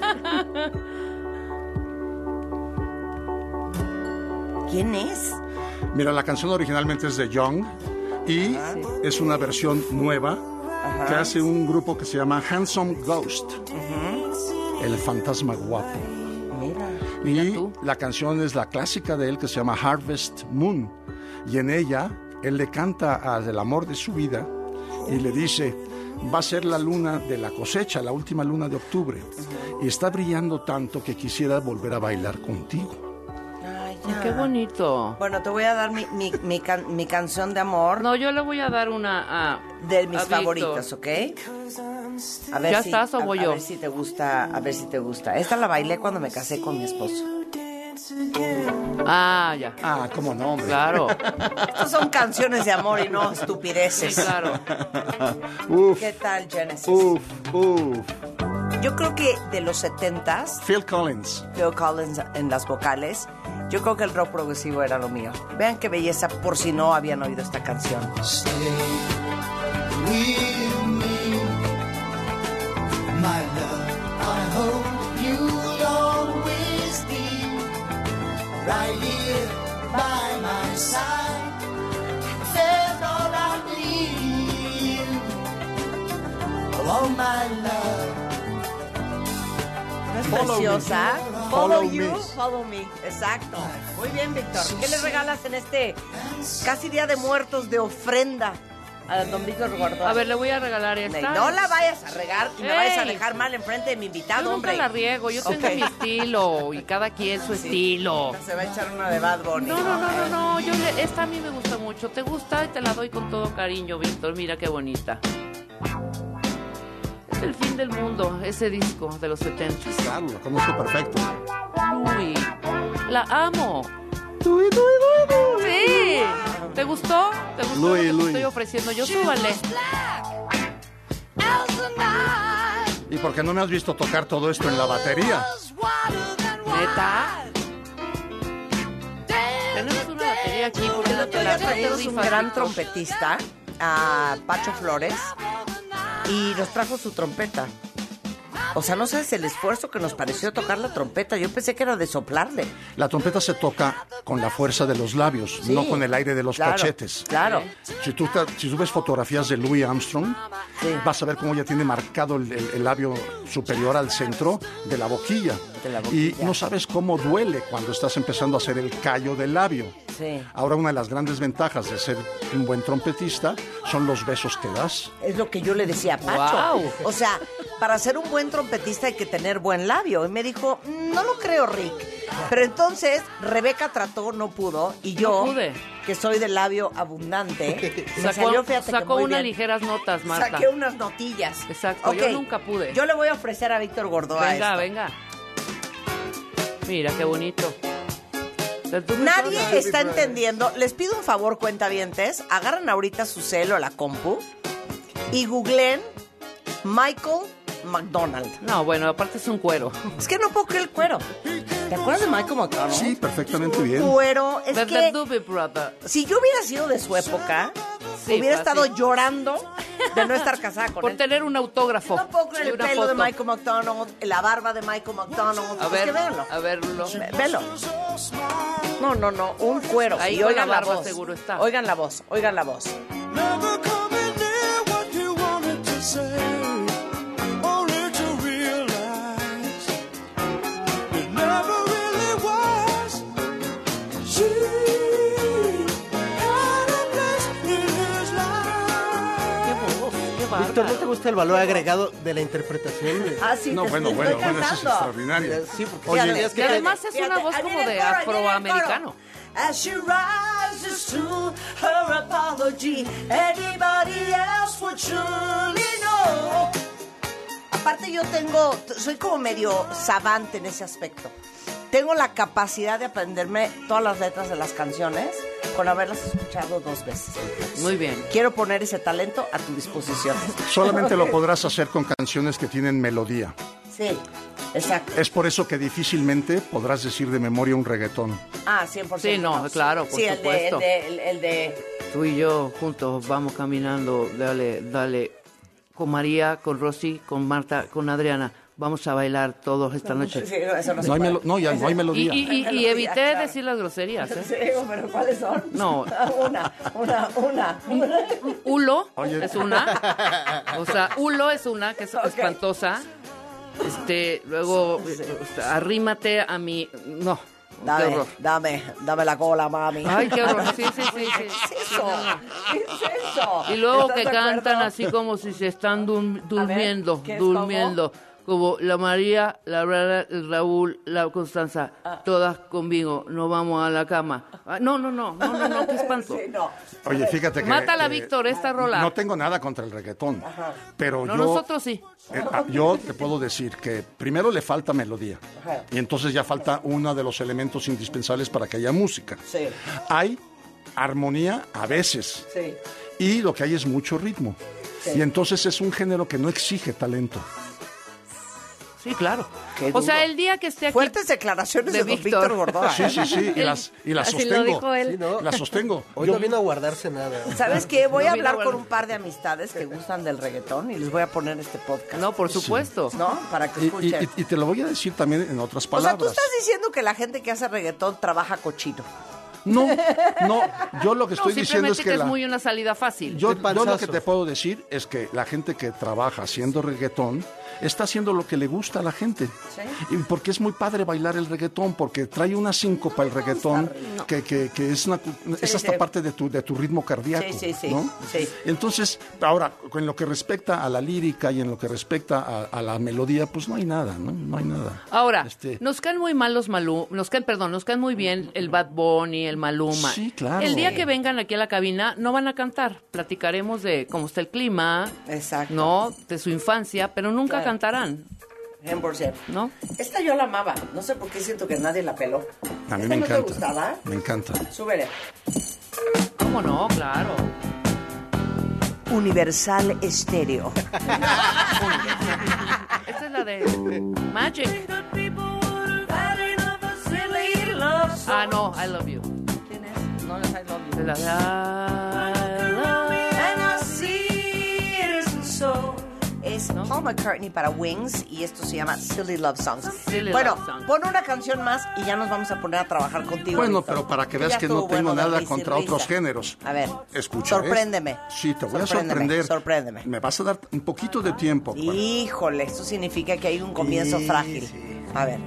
S4: ¿Quién es?
S6: Mira, la canción originalmente es de Young y es una versión nueva que hace un grupo que se llama Handsome Ghost, el fantasma guapo.
S4: Mira.
S6: Y la canción es la clásica de él que se llama Harvest Moon. Y en ella, él le canta al amor de su vida y le dice, va a ser la luna de la cosecha, la última luna de octubre. Y está brillando tanto que quisiera volver a bailar contigo.
S4: Ay,
S5: Ay,
S4: ya.
S5: qué bonito.
S4: Bueno, te voy a dar mi, mi, mi, can- mi canción de amor
S5: No, yo le voy a dar una a...
S4: de mis
S5: a Víctor.
S4: favoritas, ¿ok? A ver
S5: ¿Ya
S4: si,
S5: estás o
S4: a-
S5: voy
S4: a
S5: yo?
S4: ver si te gusta, a ver si te gusta. Esta la bailé cuando me casé con mi esposo.
S5: Ah, ya.
S6: Ah, cómo no, hombre.
S5: Claro.
S4: Estas son canciones de amor y no estupideces.
S5: Sí, claro.
S6: Uf,
S4: ¿Qué tal, Genesis?
S6: uf, uf.
S4: Yo creo que de los setentas,
S6: Phil Collins.
S4: Phil Collins en las vocales, yo creo que el rock progresivo era lo mío. Vean qué belleza, por si no habían oído esta canción. ¿No es preciosa?
S6: Follow
S4: Follow you,
S6: me.
S4: follow me. Exacto. Muy bien, Víctor. ¿Qué le regalas en este casi Día de Muertos de ofrenda a don Víctor Gordo?
S5: A ver, le voy a regalar esta.
S4: No la vayas a regar y me
S5: Ey.
S4: vayas a dejar mal enfrente de mi invitado,
S5: Yo nunca
S4: hombre.
S5: la riego, yo tengo
S4: Ok.
S5: mi estilo y cada quien su estilo.
S4: Se va a echar una de Bad Bunny.
S5: No, no, no, no, no, yo le- esta a mí me gusta mucho. ¿Te gusta? Y te la doy con todo cariño, Víctor. Mira qué bonita. Es el fin del mundo, ese disco de los setentas.
S6: Claro, lo conozco perfecto.
S5: Louis, la amo. Sí. ¿Te gustó? ¿Te gustó
S6: Louis,
S5: lo que te
S6: Louis.
S5: estoy ofreciendo? Yo súbale.
S6: ¿Y por qué no me has visto tocar todo esto en la batería?
S5: ¿Neta? Tenemos una batería aquí, porque no te
S4: Ya
S5: la
S4: traemos un
S5: rifas,
S4: gran
S5: Víctor.
S4: trompetista, a Pacho Flores, y nos trajo su trompeta. O sea, no sabes el esfuerzo que nos pareció tocar la trompeta. Yo pensé que era de soplarle.
S6: La trompeta se toca con la fuerza de los labios,
S4: Sí,
S6: no con el aire de los
S4: claro,
S6: cachetes.
S4: Claro.
S6: Si tú, te- si tú ves fotografías de Louis Armstrong,
S4: Sí.
S6: vas a ver cómo ya tiene marcado el, el- el labio superior al centro de la boquilla.
S4: De la
S6: Y
S4: boquilla.
S6: no sabes cómo duele cuando estás empezando a hacer el callo del labio.
S4: Sí.
S6: Ahora, una de las grandes ventajas de ser un buen trompetista son los besos que das.
S4: Es lo que yo le decía a Pacho.
S5: Guau.
S4: O sea, para ser un buen trompetista hay que tener buen labio. Y me dijo, no lo creo, Rick. Pero entonces Rebeca trató, no pudo. Y yo,
S5: No pude.
S4: que soy de labio abundante, me
S5: Sacó,
S4: salió, fíjate que
S5: sacó
S4: muy
S5: unas
S4: bien.
S5: ligeras notas, Marta.
S4: Saqué unas notillas.
S5: Exacto, yo
S4: Ok,
S5: nunca pude.
S4: Yo le voy a ofrecer a Víctor Gordoa
S5: Venga,
S4: esto.
S5: venga. Mira, qué bonito.
S4: Nadie está entendiendo. Les pido un favor, cuentavientes. Agarran ahorita su celo, la compu, y googleen Michael McDonald.
S5: No, bueno, aparte es un cuero.
S4: Es que no puedo creer el cuero. ¿Te acuerdas de Michael McDonald?
S6: Sí, perfectamente bien.
S4: Cuero. Es
S5: The,
S4: que
S5: the Doobie Brother.
S4: si yo hubiera sido de su época,
S5: Sí,
S4: hubiera
S5: fácil.
S4: estado llorando de no estar casada con
S5: Por
S4: él.
S5: tener un autógrafo.
S4: No puedo creer
S5: y
S4: el
S5: una
S4: pelo de
S5: foto.
S4: Michael McDonald, la barba de Michael McDonald.
S5: A
S4: Es
S5: ver,
S4: que véanlo.
S5: a verlo.
S4: Ve- Velo. No, no, no, un cuero.
S5: Ahí
S4: y
S5: con
S4: oigan
S5: la
S4: la,
S5: barba
S4: voz.
S5: seguro está.
S4: Oigan la voz, oigan la voz.
S8: Never coming near what you wanted to say, only to realize it never really was. She had a place in his life.
S5: Qué voz, qué
S11: Víctor, ¿no te
S5: bárbaro.
S11: gusta el valor agregado de la interpretación? de-
S4: Ah, sí,
S6: No,
S4: te
S6: bueno,
S4: estoy
S6: bueno, bueno, eso es
S4: cantando.
S6: extraordinario.
S11: Sí, porque
S6: Oye,
S11: sabías
S5: Y
S11: que
S5: además es una
S4: Fíjate,
S5: voz
S4: ahí
S5: como
S4: viene
S5: de
S4: el coro, ahí viene el coro.
S5: afroamericano.
S4: As she rises to her apology, anybody else would surely know. Aparte yo tengo, soy como medio savante en ese aspecto. Tengo la capacidad de aprenderme todas las letras de las canciones con haberlas escuchado dos veces.
S5: Muy bien.
S4: Quiero poner ese talento a tu disposición.
S6: Solamente lo podrás hacer con canciones que tienen melodía.
S4: Sí, exacto.
S6: Es por eso que difícilmente podrás decir de memoria un reggaetón.
S4: Ah, cien por ciento.
S5: Sí, no, claro, por
S4: sí, el de,
S5: supuesto.
S4: el de, el, el de...
S5: Tú y yo juntos vamos caminando, dale, dale, con María, con Rosy, con Marta, con Adriana. Vamos a bailar todos esta noche.
S4: Sí, no, eso no, se
S6: No, hay
S4: puede.
S6: melo- no, ya no hay
S5: Y,
S6: melodía.
S5: y, y, y evité
S4: Claro.
S5: decir las groserías, ¿eh?
S4: Sí, pero ¿cuáles son?
S5: No.
S4: Una, una, una. una.
S5: Hulo
S6: Oye.
S5: es una. O sea, hulo es una, que es
S4: Ok.
S5: espantosa. Este, luego, este, arrímate a mi... No, qué
S4: Dame,
S5: horror.
S4: dame, dame la cola, mami.
S5: Ay, qué horror. Sí, sí, sí, sí.
S4: ¿Qué es eso? ¿Qué es eso?
S5: Y luego
S4: ¿Estás
S5: que
S4: de
S5: cantan
S4: acuerdo?
S5: así como si se están dur- durmiendo,
S4: ¿qué es
S5: durmiendo. Como la María, la Brana, el Raúl, la Constanza, todas conmigo, nos vamos a la cama. Ah, no, no, no, no, no, no, qué espanto.
S4: Sí, no.
S6: Oye, fíjate que...
S5: Mátala,
S6: que
S5: Víctor, esta rola.
S6: No tengo nada contra el reggaetón, pero
S5: No,
S6: yo...
S5: nosotros sí.
S6: eh, ah, yo te puedo decir que primero le falta melodía
S4: Ajá.
S6: y entonces ya falta uno de los elementos indispensables para que haya música.
S4: Sí.
S6: Hay armonía a veces
S4: Sí.
S6: y lo que hay es mucho ritmo.
S4: Sí.
S6: Y entonces es un género que no exige talento.
S5: Sí, claro.
S4: Qué
S5: O
S4: duro.
S5: sea, el día que esté aquí...
S4: Fuertes declaraciones de,
S5: De
S4: don
S5: Víctor.
S4: Víctor Gordoa.
S6: Sí, sí, sí, y las, y las
S5: Así lo
S6: sostengo.
S5: dijo él.
S11: Sí, ¿no?
S6: Las sostengo.
S11: Hoy
S6: Yo-
S11: no vino a guardarse nada.
S4: ¿Sabes qué? Voy a
S5: No, mira,
S4: hablar con
S5: bueno.
S4: un par de amistades que gustan del reggaetón y les voy a poner este podcast.
S5: No, por supuesto.
S4: ¿No? Para que
S6: y, y-
S4: escuchen.
S6: y- y te lo voy a decir también en otras
S4: O sea, tú
S6: palabras.
S4: estás diciendo que la gente que hace reggaetón trabaja cochino.
S6: No, no, yo lo que
S5: No,
S6: estoy diciendo
S5: simplemente
S6: es
S5: que,
S6: que,
S5: es
S6: la-
S5: muy una salida fácil.
S6: yo,
S11: De
S6: yo lo que
S11: panzazo.
S6: te puedo decir es que la gente que trabaja haciendo reggaetón está haciendo lo que le gusta a la gente.
S4: Sí.
S6: Y porque es muy padre bailar el reggaetón, porque trae una síncopa el reggaetón que, que, que es, una, es
S4: Sí,
S6: hasta
S4: sí.
S6: parte de tu, de tu ritmo cardíaco.
S4: Sí, sí, sí,
S6: ¿no?
S4: sí.
S6: Entonces, ahora, en lo que respecta a la lírica y en lo que respecta a, a la melodía, pues no hay nada, ¿no? No hay nada.
S5: Ahora,
S6: Este-
S5: nos caen muy mal los Maluma, nos caen, perdón, nos caen muy bien el Bad Bunny, el Maluma.
S6: Sí, claro.
S5: El día que vengan aquí a la cabina no van a cantar, platicaremos de cómo está el clima,
S4: Exacto.
S5: no, de su infancia, pero nunca
S4: Claro.
S5: cantarán,
S4: cien por ciento.
S5: ¿no?
S4: Esta yo la amaba. No sé por qué siento que nadie la peló.
S6: A mí
S4: ¿Esta
S6: me
S4: no te
S6: encanta.
S4: gustaba?
S6: Me encanta.
S4: Súbele.
S5: ¿Cómo no? Claro.
S4: Universal Estéreo.
S5: Esta es la de Magic. Ah, no, I Love You.
S4: ¿Quién es? No les I love you.
S5: Es la de I love
S4: Es Paul McCartney para Wings y esto se llama Silly Love Songs.
S5: Silly
S4: bueno,
S5: Love Songs.
S4: pon una canción más y ya nos vamos a poner a trabajar contigo.
S6: Bueno,
S4: Víctor.
S6: pero para que
S4: Ya
S6: veas que no
S4: estuvo
S6: tengo
S4: bueno de
S6: nada
S4: risa y
S6: contra
S4: risa.
S6: otros géneros.
S4: A ver,
S6: Escucha.
S4: sorpréndeme.
S6: ¿ves? Sí, te voy a
S4: Sorpréndeme,
S6: sorprender.
S4: sorpréndeme.
S6: Me vas a dar un poquito de tiempo. pues.
S4: Híjole, esto significa que hay un comienzo
S6: Sí,
S4: frágil.
S6: sí.
S4: A ver.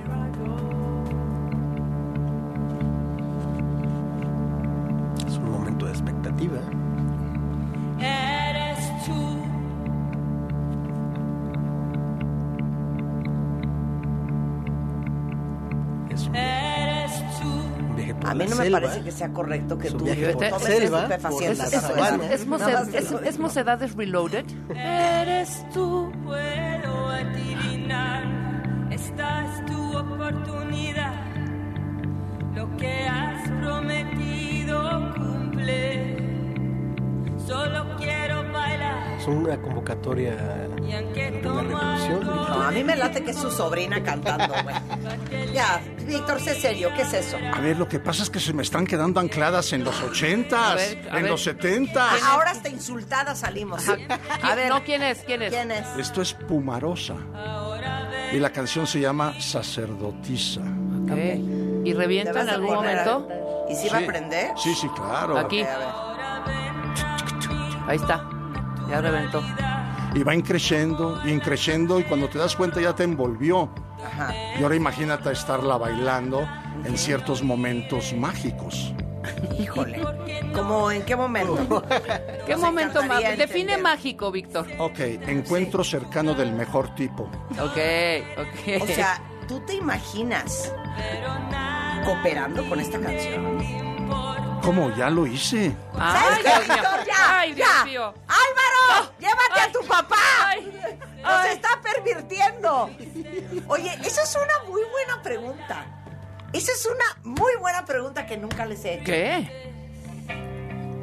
S11: Es un momento de expectativa.
S7: Eres tú.
S11: Es un,
S7: Eres tú.
S11: un viaje por
S4: A mí
S11: la
S4: no me
S11: selva.
S4: parece que sea correcto que
S11: Es un
S4: tú
S11: viaje
S5: por la
S4: tomes
S11: selva,
S4: estupefacientes.
S11: por
S5: Es,
S11: esa
S5: es,
S11: sabana.
S5: es,
S4: Nada
S5: moced-
S4: más te
S5: es-
S4: lo
S5: es
S4: digo.
S5: Mocedades Reloaded.
S7: Eres tú. Puedo adivinar. Esta es tu oportunidad. Lo que has prometido cumple. Solo quiero bailar.
S11: Es una convocatoria
S7: Y aunque
S11: de una revolución.
S4: No, a mí me late que es su sobrina cantando, güey. Ya, Víctor, sé serio, ¿qué es eso?
S6: A ver, lo que pasa es que se me están quedando ancladas en los ochentas,
S5: A ver, a
S6: en
S5: ver.
S6: los setentas.
S4: Ahora hasta insultada salimos. A ver,
S5: No, ¿quién es? ¿Quién es?
S4: ¿quién es?
S6: Esto es Pumarosa. Y la canción se llama Sacerdotisa.
S5: Ok. ¿Y
S4: ¿Te
S5: revienta
S4: vas
S5: en
S4: a
S5: algún
S4: poner a-
S5: momento?
S4: ¿Y si va a aprender?
S6: Sí, sí, claro.
S5: Aquí.
S4: A ver.
S5: Ahí está. Ya reventó.
S6: Y va increciendo, increciendo, y cuando te das cuenta ya te envolvió.
S4: Ajá.
S6: Y ahora imagínate estarla bailando en ciertos momentos mágicos.
S4: Híjole. ¿Cómo en qué momento?
S5: ¿Qué
S4: Nos
S5: momento más?
S4: encantaría
S5: Define
S4: entender.
S5: mágico, Víctor.
S6: Ok, encuentro cercano del mejor tipo.
S5: Ok, ok.
S4: O sea, ¿tú te imaginas cooperando con esta canción?
S6: ¿Cómo? Ya lo hice.
S5: Ay,
S4: ¿Sabes qué,
S5: Dios mío.
S4: Víctor? Ya,
S5: Ay, Dios
S4: ya.
S5: mío.
S4: ¡Álvaro! ¡Llévate a tu papá!
S5: Ay,
S4: ¡Nos
S5: ay.
S4: está pervirtiendo! Oye, esa es una muy buena pregunta. Esa es una muy buena pregunta que nunca les he hecho.
S5: ¿Qué?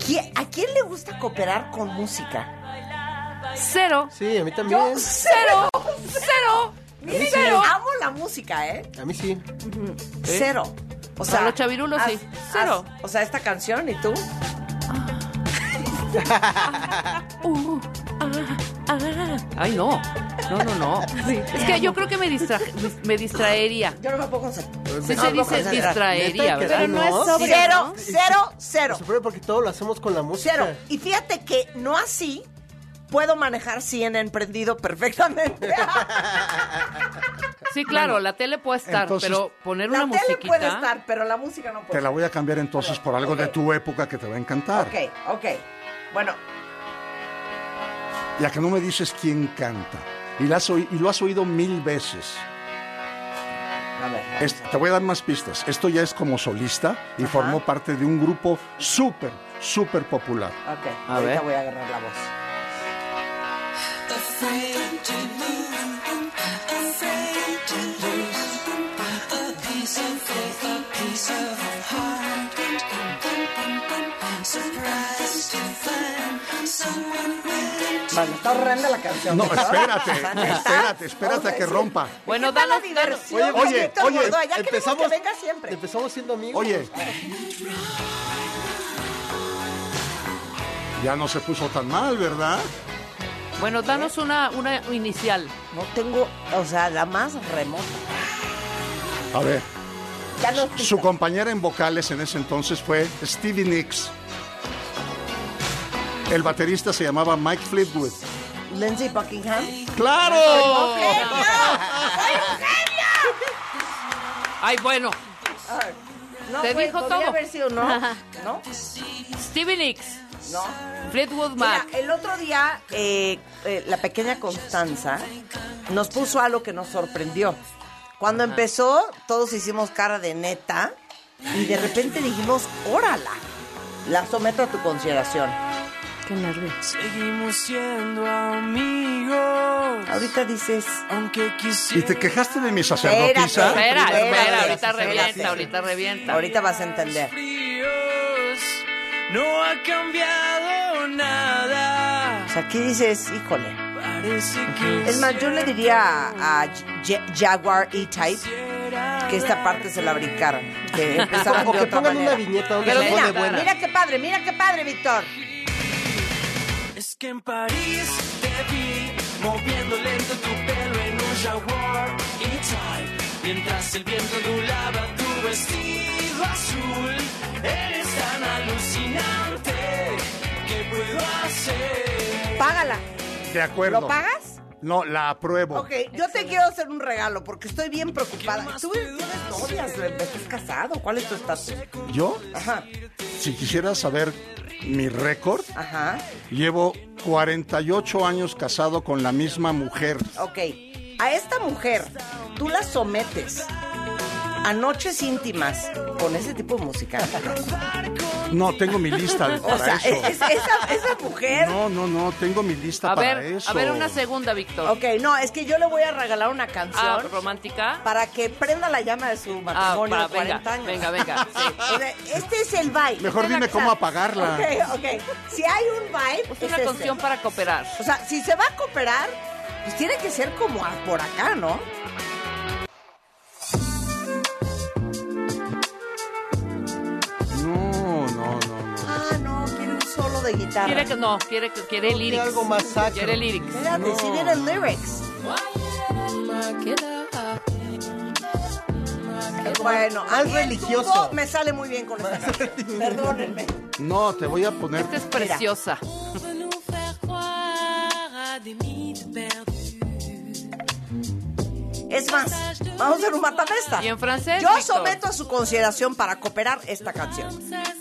S4: ¿quién- ¿A quién le gusta cooperar con música?
S5: Cero.
S11: Sí, a mí también.
S4: Yo, cero,
S5: Cero.
S4: Miren,
S5: Cero.
S4: amo la música, ¿eh?
S11: A mí sí.
S4: Cero. O sea,
S5: A los chavirulos sí.
S4: haz-
S5: Cero.
S4: haz- o sea, esta canción, ¿y tú?
S5: Uh, ah, ah. Ay, no. No, no, no. Es que yo creo que me, distra me distraería.
S4: Yo no me puedo concentrar.
S5: Sí
S4: No
S5: se
S4: me puedo
S5: dice
S4: concentrar.
S5: distraería,
S11: Neta,
S5: ¿verdad?
S11: Pero no es
S5: sobre,
S4: Cero,
S5: ¿no?
S4: cero, cero.
S11: Se puede porque todo lo hacemos con la música.
S4: Cero. Y fíjate que no así puedo manejar cien emprendido perfectamente.
S5: Sí, claro, la tele puede estar,
S6: entonces-
S5: pero poner
S4: La
S5: una
S4: tele
S5: musiquita...
S4: puede estar, pero la música no puede.
S6: Te la voy a cambiar entonces por algo de
S4: Ok.
S6: tu época que te va a encantar.
S4: Ok, ok. Bueno,
S6: Ya que no me dices quién canta. Y, la has oí- y lo has oído mil veces.
S4: a ver.
S6: Es- te voy a dar más pistas. Esto ya es como solista y formó parte de un grupo súper, súper popular.
S4: Ok,
S5: A
S4: ahorita
S5: ver.
S4: voy a agarrar la voz. Bueno, está horrenda la canción.
S6: No,
S4: ¿verdad?
S6: espérate,
S4: O sea, ¿neta?
S6: espérate, espérate
S4: O sea,
S6: a que
S4: sí.
S6: rompa.
S5: Bueno,
S4: ¿Qué tal la
S5: danos, danos.
S4: diversión?
S6: Oye, oye,
S4: Víctor
S6: oye,
S4: Gordoa? Ya queremos
S11: empezamos-
S4: que venga siempre.
S11: Empezamos siendo amigos.
S6: Oye. Ya no se puso tan mal, ¿verdad?
S5: Bueno, danos una, una inicial.
S4: No tengo, o sea, la más remota.
S6: A ver,
S4: Ya no
S6: su compañera en vocales en ese entonces fue Stevie Nicks. El baterista se llamaba Mike Fleetwood.
S4: Lindsey Buckingham.
S6: ¡Claro!
S5: Ay, bueno,
S4: No,
S5: Te
S4: güey,
S5: dijo
S4: podría
S5: todo.
S4: haber sido no. ¿No?
S5: Stevie Nicks,
S4: No.
S5: Fleetwood
S4: Mira,
S5: Mac.
S4: el otro día eh, eh, la pequeña Constanza nos puso algo que nos sorprendió. Cuando empezó, todos hicimos cara de neta y de repente dijimos, órala, la someto a tu consideración.
S5: Qué nervios.
S8: Seguimos siendo amigos.
S4: Ahorita dices,
S8: Aunque quisiera.
S6: ¿Y te quejaste de mi sacerdotisa?
S4: Espérate.
S5: Espera,
S4: Espérate,
S5: espera, ahorita
S4: espérate.
S5: revienta, ahorita revienta.
S4: ahorita vas a entender.
S8: Fríos, no ha cambiado nada.
S4: O sea, aquí dices, híjole.
S8: Parece que
S4: Es más, yo le diría a, a Ja- Jaguar E-Type que esta parte se la brincaron. Que empezaran
S11: O
S4: de
S11: que
S4: otra
S11: pongan
S4: manera.
S11: una viñeta donde
S4: Pero
S11: se
S4: mira,
S11: pone buena.
S4: mira qué padre, mira qué padre, Víctor.
S8: Es que en París te vi moviendo lento tu pelo en un Jaguar E-Type, mientras el viento ondulaba tu vestido azul. Eres tan alucinante, ¿qué puedo hacer?
S4: Págala.
S6: De acuerdo.
S4: ¿Lo pagas?
S6: No, la apruebo.
S4: Ok, yo te quiero hacer un regalo porque estoy bien preocupada. ¿Tú tienes novias? ¿Estás casado? ¿Cuál es tu estatus?
S6: Yo,
S4: Ajá,
S6: si quisieras saber mi récord,
S4: ajá.
S6: llevo cuarenta y ocho años casado con la misma mujer.
S4: Ok, a esta mujer tú la sometes a noches íntimas con ese tipo de música.
S6: No, tengo mi lista para
S4: O sea,
S6: eso.
S4: es- esa, esa mujer...
S6: No, no, no, tengo mi lista
S5: A
S6: para
S5: ver,
S6: eso.
S5: a ver una segunda, Víctor.
S4: Ok, no, es que yo le voy a regalar una
S5: Ah,
S4: canción
S5: romántica.
S4: para que prenda la llama de su
S5: Ah,
S4: matrimonio
S5: para,
S4: de cuarenta
S5: venga,
S4: años.
S5: venga, venga. Sí.
S4: O sea, este es el vibe.
S6: Mejor
S4: Esta es
S6: dime
S4: la-
S6: cómo apagarla.
S4: Ok, ok. Si hay un vibe,
S5: Es
S4: es
S5: una
S4: este.
S5: canción para cooperar.
S4: O sea, si se va a cooperar, pues tiene que ser como a- por acá, ¿no?
S6: No, no, no, no.
S4: Ah, no, quiere un solo de guitarra.
S5: Quiere que no, quiere que quiere
S11: No, quiere
S5: lyrics.
S11: algo más sacro.
S5: Quiere lyrics.
S4: Espérate, si vienen lyrics. Bueno, a
S11: Más
S4: mí el
S11: religioso.
S4: tubo me sale muy bien con esta canción. Perdónenme.
S6: No, te voy a poner.
S5: Esta es preciosa.
S4: Es más, vamos a hacer un matamesta.
S5: ¿Y en francés,
S4: Yo
S5: Víctor?
S4: someto a su consideración para cooperar esta canción.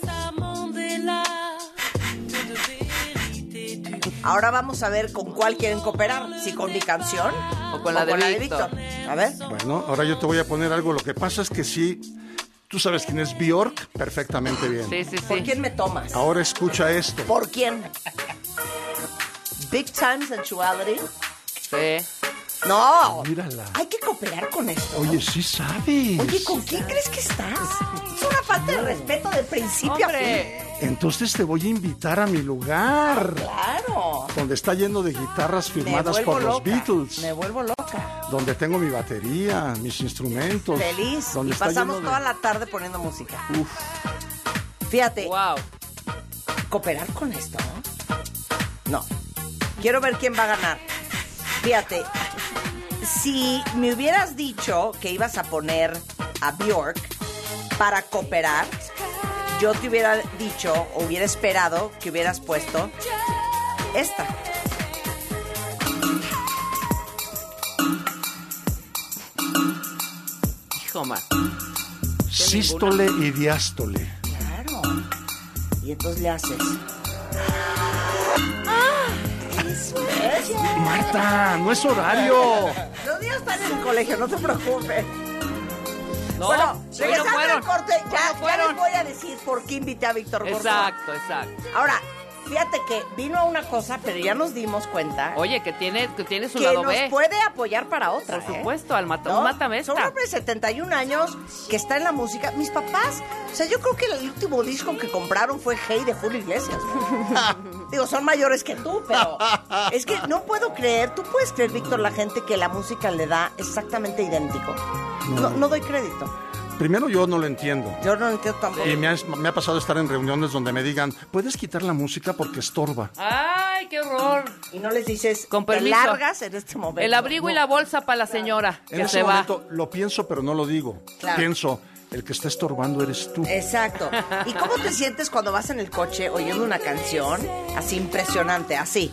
S4: Ahora vamos a ver con cuál quieren cooperar. Si con mi canción
S5: O con la de Víctor.
S4: A ver.
S6: Bueno, ahora yo te voy a poner algo. Lo que pasa es que sí, tú sabes quién es Bjork perfectamente bien.
S5: Sí, sí,
S4: ¿Por
S5: sí.
S4: quién me tomas?
S6: Ahora escucha esto.
S4: ¿Por quién? Big Time Sensuality.
S5: Sí.
S4: No.
S6: Mírala.
S4: Hay que cooperar con esto.
S6: Oye, sí sabes.
S4: Oye, ¿con quién crees que estás? Es una falta de respeto de principio
S5: Hombre.
S4: a fin.
S6: Entonces te voy a invitar a mi lugar.
S4: Claro.
S6: Donde está lleno de guitarras firmadas
S4: Me vuelvo
S6: por los
S4: loca.
S6: Beatles.
S4: Me vuelvo loca.
S6: Donde tengo mi batería, mis instrumentos.
S4: Feliz.
S6: Donde
S4: Y
S6: está
S4: pasamos
S6: lleno de-
S4: toda la tarde poniendo música.
S6: Uf.
S4: Fíjate,
S5: Wow.
S4: ¿cooperar con esto? No. Quiero ver quién va a ganar. Fíjate, si me hubieras dicho que ibas a poner a Bjork para cooperar, yo te hubiera dicho o hubiera esperado que hubieras puesto esta.
S5: Hijo, ma.
S6: Sístole y diástole.
S4: Claro. Y entonces le haces.
S6: Marta, no es horario.
S4: Los días están en el colegio, no te preocupes.
S5: No,
S4: bueno,
S5: hoy no
S4: regresando
S5: fueron.
S4: al corte,
S5: Hoy
S4: ya,
S5: no
S4: ya
S5: fueron.
S4: les voy a decir por qué invité a Víctor Gordo.
S5: Exacto, exacto.
S4: Ahora, fíjate que vino a una cosa, pero ya nos dimos cuenta
S5: Oye, que tiene, que tiene su
S4: que
S5: lado
S4: nos
S5: B.
S4: puede apoyar para otra.
S5: Por
S4: ¿eh?
S5: supuesto, al mata,
S4: ¿No?
S5: un matamesta.
S4: Son un hombre de setenta y un años que está en la música. Mis papás, o sea, yo creo que el último disco que compraron fue Hey de Julio Iglesias. Digo, son mayores que tú, pero es que no puedo creer. ¿Tú puedes creer, Víctor, la gente que la música le da exactamente idéntico? No, no doy crédito.
S6: Primero, yo no lo entiendo.
S4: Yo no entiendo tampoco.
S6: Y me ha, me ha pasado estar en reuniones donde me digan, ¿puedes quitar la música porque estorba?
S5: Ay, qué horror.
S4: Y no les dices,
S5: Con
S4: te
S5: permiso.
S4: largas en este momento.
S5: El abrigo y la bolsa para la señora
S6: En
S5: que
S6: ese
S5: se va.
S6: momento lo pienso, pero no lo digo.
S4: Claro.
S6: Pienso, el que está estorbando eres tú.
S4: Exacto. ¿Y cómo te sientes cuando vas en el coche oyendo una canción así impresionante, así?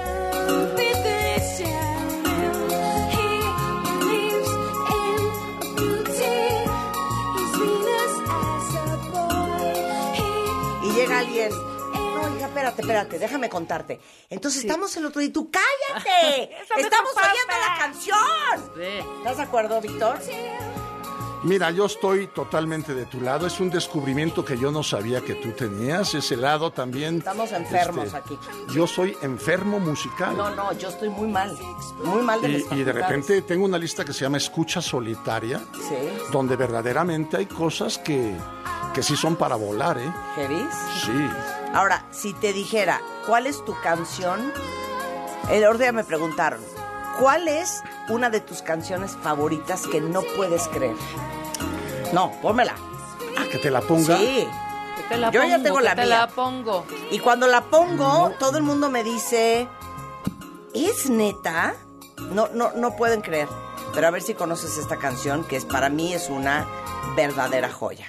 S4: Y llega alguien. No, hija, espérate, espérate, déjame contarte. Entonces estamos el otro día y tú, ¡cállate!
S5: Esa me
S4: ¡Estamos
S5: tocó,
S4: oyendo la canción!
S5: Sí.
S4: ¿Estás de acuerdo, Víctor?
S6: Mira, yo estoy totalmente de tu lado. Es un descubrimiento que yo no sabía que tú tenías. Ese lado también.
S4: Estamos enfermos
S6: este,
S4: aquí.
S6: Yo soy enfermo musical.
S4: No, no, yo estoy muy mal. Muy mal de mis
S6: Y, y de
S4: facultades.
S6: repente tengo una lista que se llama Escucha Solitaria,
S4: Sí.
S6: donde verdaderamente hay cosas que, que sí son para volar, ¿eh?
S4: ¿Feliz?
S6: Sí.
S4: Ahora, si te dijera, ¿cuál es tu canción? El otro día me preguntaron, ¿cuál es una de tus canciones favoritas que no puedes creer? No, pónmela.
S6: Ah, que te la ponga.
S4: Sí.
S5: Que te la
S4: Yo ya
S5: pongo,
S4: tengo
S5: que
S4: la
S5: te
S4: mía.
S5: la pongo.
S4: Y cuando la pongo, todo el mundo me dice, ¿es neta? No, no, no pueden creer. Pero a ver si conoces esta canción, que es, para mí es una verdadera joya.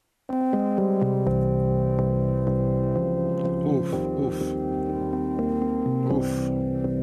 S6: Uf, uf. Uf.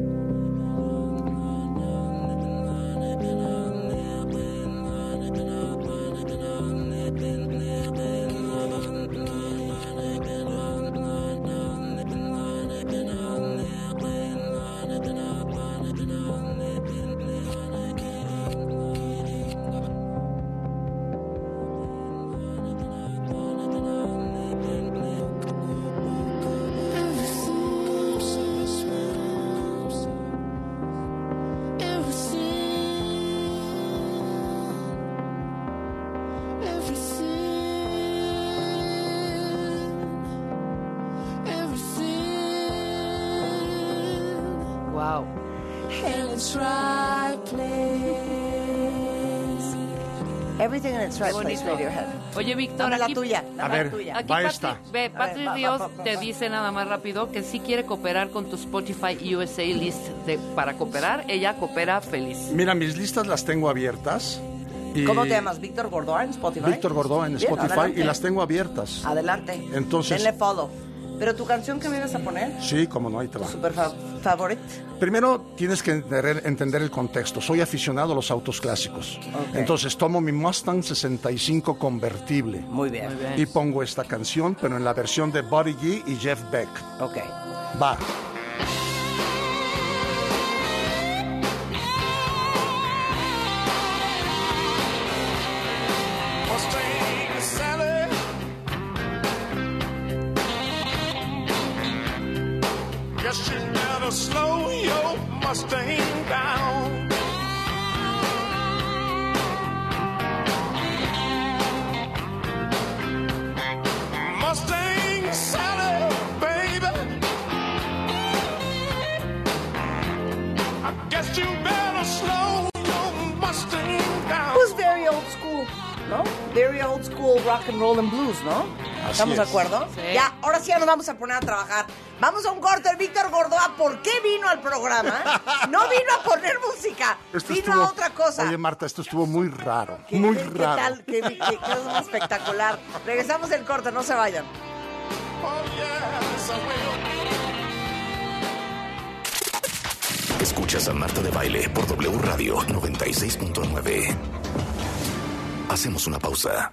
S5: Wow.
S4: Everything in its right
S5: Qué
S4: place,
S5: bonito.
S4: Radiohead.
S5: Oye, Víctor,
S4: Dame la
S5: aquí,
S4: tuya.
S6: A
S4: Dame la
S6: ver,
S4: tuya.
S5: aquí
S6: va
S5: Patri,
S6: esta.
S5: ve,
S4: A
S5: Patri
S4: ver, va,
S5: Ríos
S4: va, va,
S5: te
S4: va.
S5: dice nada más rápido que sí quiere cooperar con tu Spotify U S A list de, para cooperar. Ella coopera feliz.
S6: Mira, mis listas las tengo abiertas. Y
S4: ¿Cómo te llamas? ¿Víctor Gordoa en Spotify?
S6: Víctor Gordoa en
S4: Bien,
S6: Spotify
S4: adelante.
S6: y las tengo abiertas.
S4: Adelante.
S6: Entonces-
S4: Denle follow. Pero tu canción que me ibas a poner,
S6: Sí, como no, ahí te
S4: tu
S6: va.
S4: super fa- favorite.
S6: Primero tienes que entender, entender el contexto. Soy aficionado a los autos clásicos.
S4: Ok.
S6: Entonces tomo mi Mustang sesenta y cinco convertible
S4: Muy bien.
S5: Muy bien.
S6: y pongo esta canción, pero en la versión de Buddy Guy y Jeff Beck.
S4: Ok.
S6: Va.
S8: Mustang Sally. Guess you better slow your Mustang down.
S4: school, ¿no? Very old school rock and roll and blues, ¿no?
S6: Así
S4: ¿Estamos de
S6: es.
S4: acuerdo?
S5: Sí.
S4: Ya, ahora sí ya nos vamos a poner a trabajar. Vamos a un corte. El Víctor Gordoa, ¿por qué vino al programa? No vino a poner música,
S6: Esto
S4: vino
S6: estuvo-
S4: a otra cosa.
S6: Oye, Marta, esto estuvo muy raro.
S4: ¿Qué,
S6: muy
S4: qué- qué
S6: raro.
S4: tal? ¿Qué, qué- qué cosa espectacular? Regresamos del corte, no se vayan.
S1: Escuchas a Marta de Baile por W Radio noventa y seis punto nueve. Hacemos una pausa.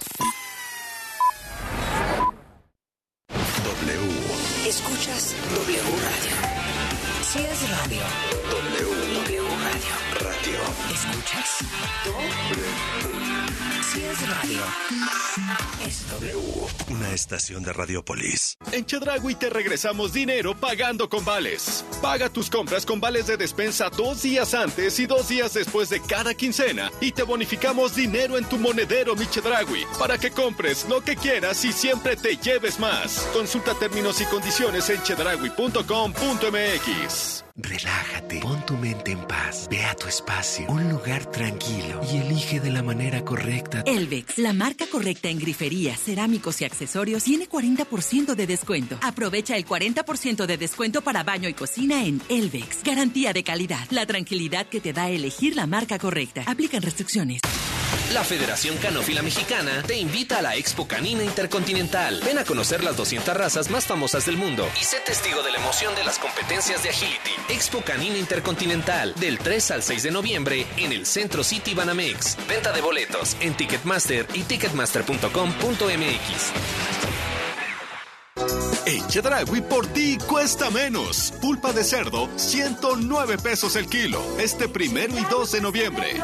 S1: W.
S9: Escuchas W Radio. Si es radio.
S1: W.
S9: W Radio.
S1: Radio.
S9: ¿Escuchas? Si es radio. Es
S1: W.
S10: Una estación de Radiopolis.
S12: En Chedraui te regresamos dinero pagando con vales. Paga tus compras con vales de despensa dos días antes y dos días después de cada quincena y te bonificamos dinero en tu monedero, mi Chedraui, para que compres lo que quieras y siempre te lleves más. Consulta términos y condiciones en chedraui punto com punto m x.
S10: Relájate, pon tu mente en paz, ve a tu espacio, un lugar tranquilo y elige de la manera correcta.
S13: Elvex, la marca correcta en griferías, cerámicos y accesorios, tiene cuarenta por ciento de descuento. Aprovecha el cuarenta por ciento de descuento para baño y cocina en Elvex. Garantía de calidad, la tranquilidad que te da elegir la marca correcta. Aplican restricciones.
S14: La Federación Canófila Mexicana te invita a la Expo Canina Intercontinental. Ven a conocer las doscientas razas más famosas del mundo y sé testigo de la emoción de las competencias de Agility. Expo Canina Intercontinental, del tres al seis de noviembre en el Centro City Banamex. Venta de boletos en Ticketmaster y ticketmaster punto com punto m x.
S12: En Chedraui por ti cuesta menos. Pulpa de cerdo, ciento nueve pesos el kilo. Este primero y dos de noviembre.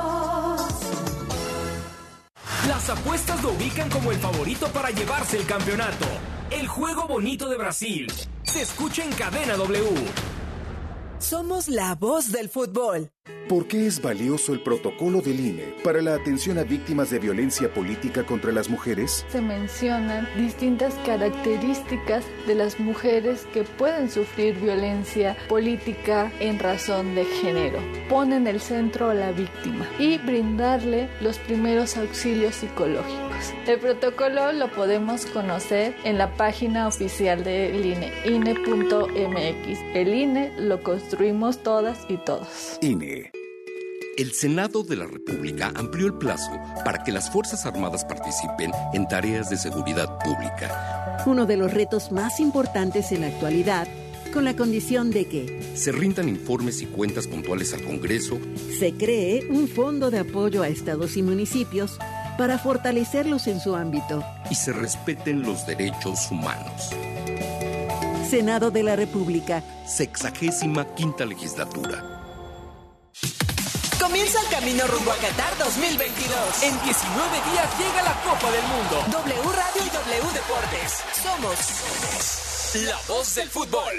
S15: Las apuestas lo ubican como el favorito para llevarse el campeonato. El juego bonito de Brasil. Se escucha en Cadena W.
S9: Somos la voz del fútbol.
S16: ¿Por qué es valioso el protocolo del I N E para la atención a víctimas de violencia política contra las mujeres?
S17: Se mencionan distintas características de las mujeres que pueden sufrir violencia política en razón de género. Ponen el centro a la víctima y brindarle los primeros auxilios psicológicos. El protocolo lo podemos conocer en la página oficial del I N E, I N E punto m x. El I N E lo construimos todas y todos.
S16: I N E.
S18: El Senado de la República amplió el plazo para que las Fuerzas Armadas participen en tareas de seguridad pública.
S19: Uno de los retos más importantes en la actualidad, con la condición de que
S18: se rindan informes y cuentas puntuales al Congreso,
S19: se cree un fondo de apoyo a estados y municipios para fortalecerlos en su ámbito
S18: y se respeten los derechos humanos.
S19: Senado de la República,
S18: sexagésima quinta legislatura.
S9: Comienza el camino rumbo a Qatar dos mil veintidós.
S15: En diecinueve días llega la Copa del Mundo.
S9: W Radio y W Deportes. Somos, Somos
S15: la voz del fútbol.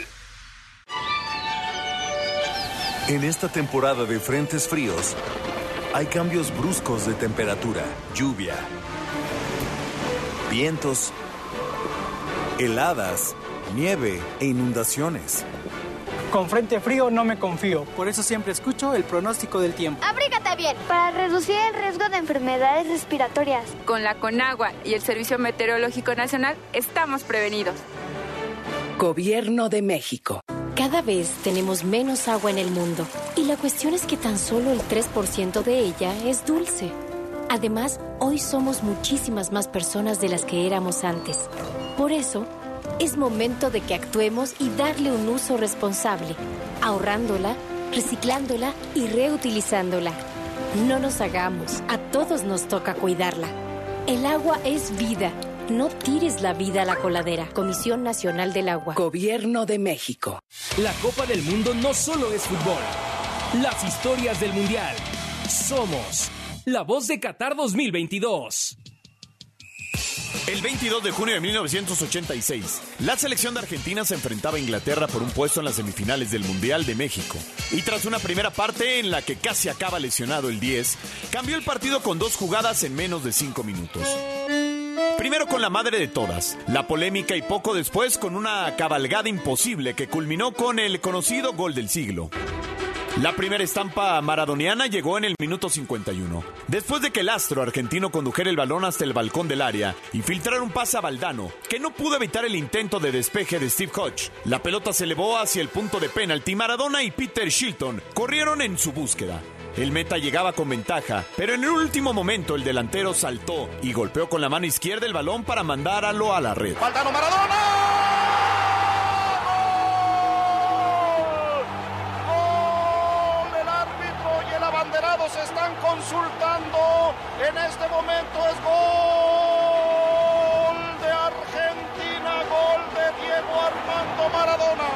S20: En esta temporada de frentes fríos, hay cambios bruscos de temperatura, lluvia, vientos, heladas, nieve e inundaciones.
S21: Con frente frío no me confío, por eso siempre escucho el pronóstico del tiempo.
S22: Abrígate bien para reducir el riesgo de enfermedades respiratorias.
S23: Con la Conagua y el Servicio Meteorológico Nacional estamos prevenidos.
S9: Gobierno de México.
S24: Cada vez tenemos menos agua en el mundo y la cuestión es que tan solo el tres por ciento de ella es dulce. Además, hoy somos muchísimas más personas de las que éramos antes. Por eso, es momento de que actuemos y darle un uso responsable, ahorrándola, reciclándola y reutilizándola. No nos hagamos, a todos nos toca cuidarla. El agua es vida. No tires la vida a la coladera. Comisión Nacional del Agua.
S9: Gobierno de México.
S15: La Copa del Mundo no solo es fútbol. Las historias del Mundial. Somos la voz de Qatar dos mil veintidós.
S25: El veintidós de junio de mil novecientos ochenta y seis, la selección de Argentina se enfrentaba a Inglaterra por un puesto en las semifinales del Mundial de México. Y tras una primera parte en la que casi acaba lesionado el diez, cambió el partido con dos jugadas en menos de cinco minutos. Primero con la madre de todas, la polémica, y poco después con una cabalgada imposible que culminó con el conocido gol del siglo. La primera estampa maradoniana llegó en el minuto cincuenta y uno. Después de que el astro argentino condujera el balón hasta el balcón del área y filtrara un pase a Valdano, que no pudo evitar el intento de despeje de Steve Hodge, la pelota se elevó hacia el punto de penalti. Maradona y Peter Shilton corrieron en su búsqueda. El meta llegaba con ventaja, pero en el último momento el delantero saltó y golpeó con la mano izquierda el balón para mandarlo a la red.
S2: Valdano, Maradona. Se están consultando. En este momento es gol de Argentina, gol de Diego Armando Maradona.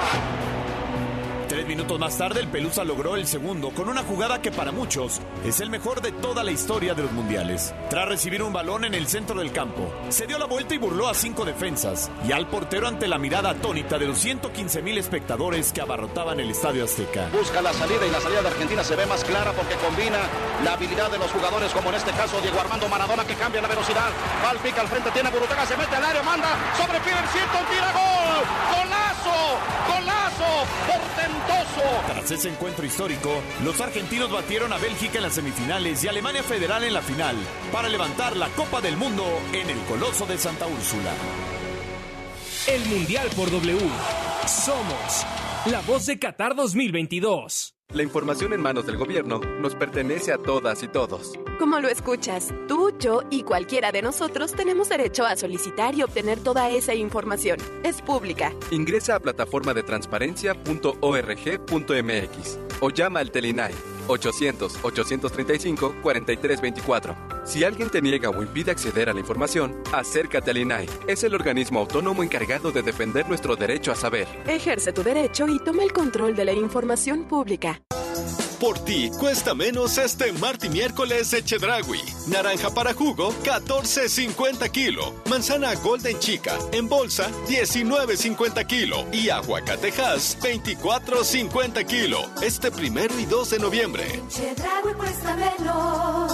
S25: Tres minutos más tarde, el Pelusa logró el segundo con una jugada que para muchos es el mejor de toda la historia de los mundiales. Tras recibir un balón en el centro del campo, se dio la vuelta y burló a cinco defensas y al portero ante la mirada atónita de los ciento quince mil espectadores que abarrotaban el Estadio Azteca.
S2: Busca la salida y la salida de Argentina se ve más clara porque combina la habilidad de los jugadores, como en este caso Diego Armando Maradona, que cambia la velocidad. Palpica al frente, tiene Burruchaga, se mete al área, manda sobre Peter Shilton, tira gol. ¡Golazo! ¡Golazo! ¡Portentoso!
S25: Tras ese encuentro histórico, los argentinos batieron a Bélgica en las semifinales y Alemania Federal en la final para levantar la Copa del Mundo en el Coloso de Santa Úrsula.
S15: El Mundial por W. Somos la voz de Qatar dos mil veintidós.
S3: La información en manos del gobierno nos pertenece a todas y todos.
S7: Como lo escuchas, tú, yo y cualquiera de nosotros tenemos derecho a solicitar y obtener toda esa información. Es pública.
S3: Ingresa a plataforma de transparencia punto org punto m x o llama al Telinai ochocientos, ochocientos treinta y cinco, cuarenta y tres veinticuatro. Si alguien te niega o impide acceder a la información, acércate al I N A I. Es el organismo autónomo encargado de defender nuestro derecho a saber.
S7: Ejerce tu derecho y toma el control de la información pública.
S12: Por ti, cuesta menos este martes y miércoles de Chedraui. Naranja para jugo, catorce cincuenta kilo. Manzana Golden Chica, en bolsa, diecinueve cincuenta kilo. Y aguacate Hass, veinticuatro cincuenta kilo. Este primero y dos de noviembre.
S9: Chedraui cuesta menos.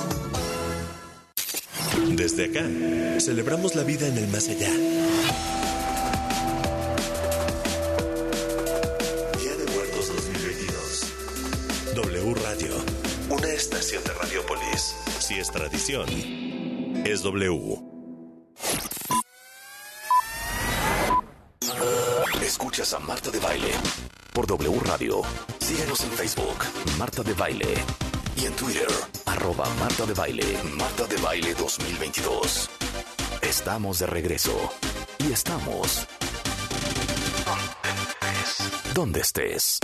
S8: Desde acá, celebramos la vida en el más allá. W Radio, una estación de Radiopolis. Si es tradición, es W.
S1: Escuchas a Marta de Baile por W Radio. Síguenos en Facebook, Marta de Baile. Y en Twitter, arroba Marta de Baile, Marta de Baile dos mil veintidós. Estamos de regreso. Y estamos donde estés.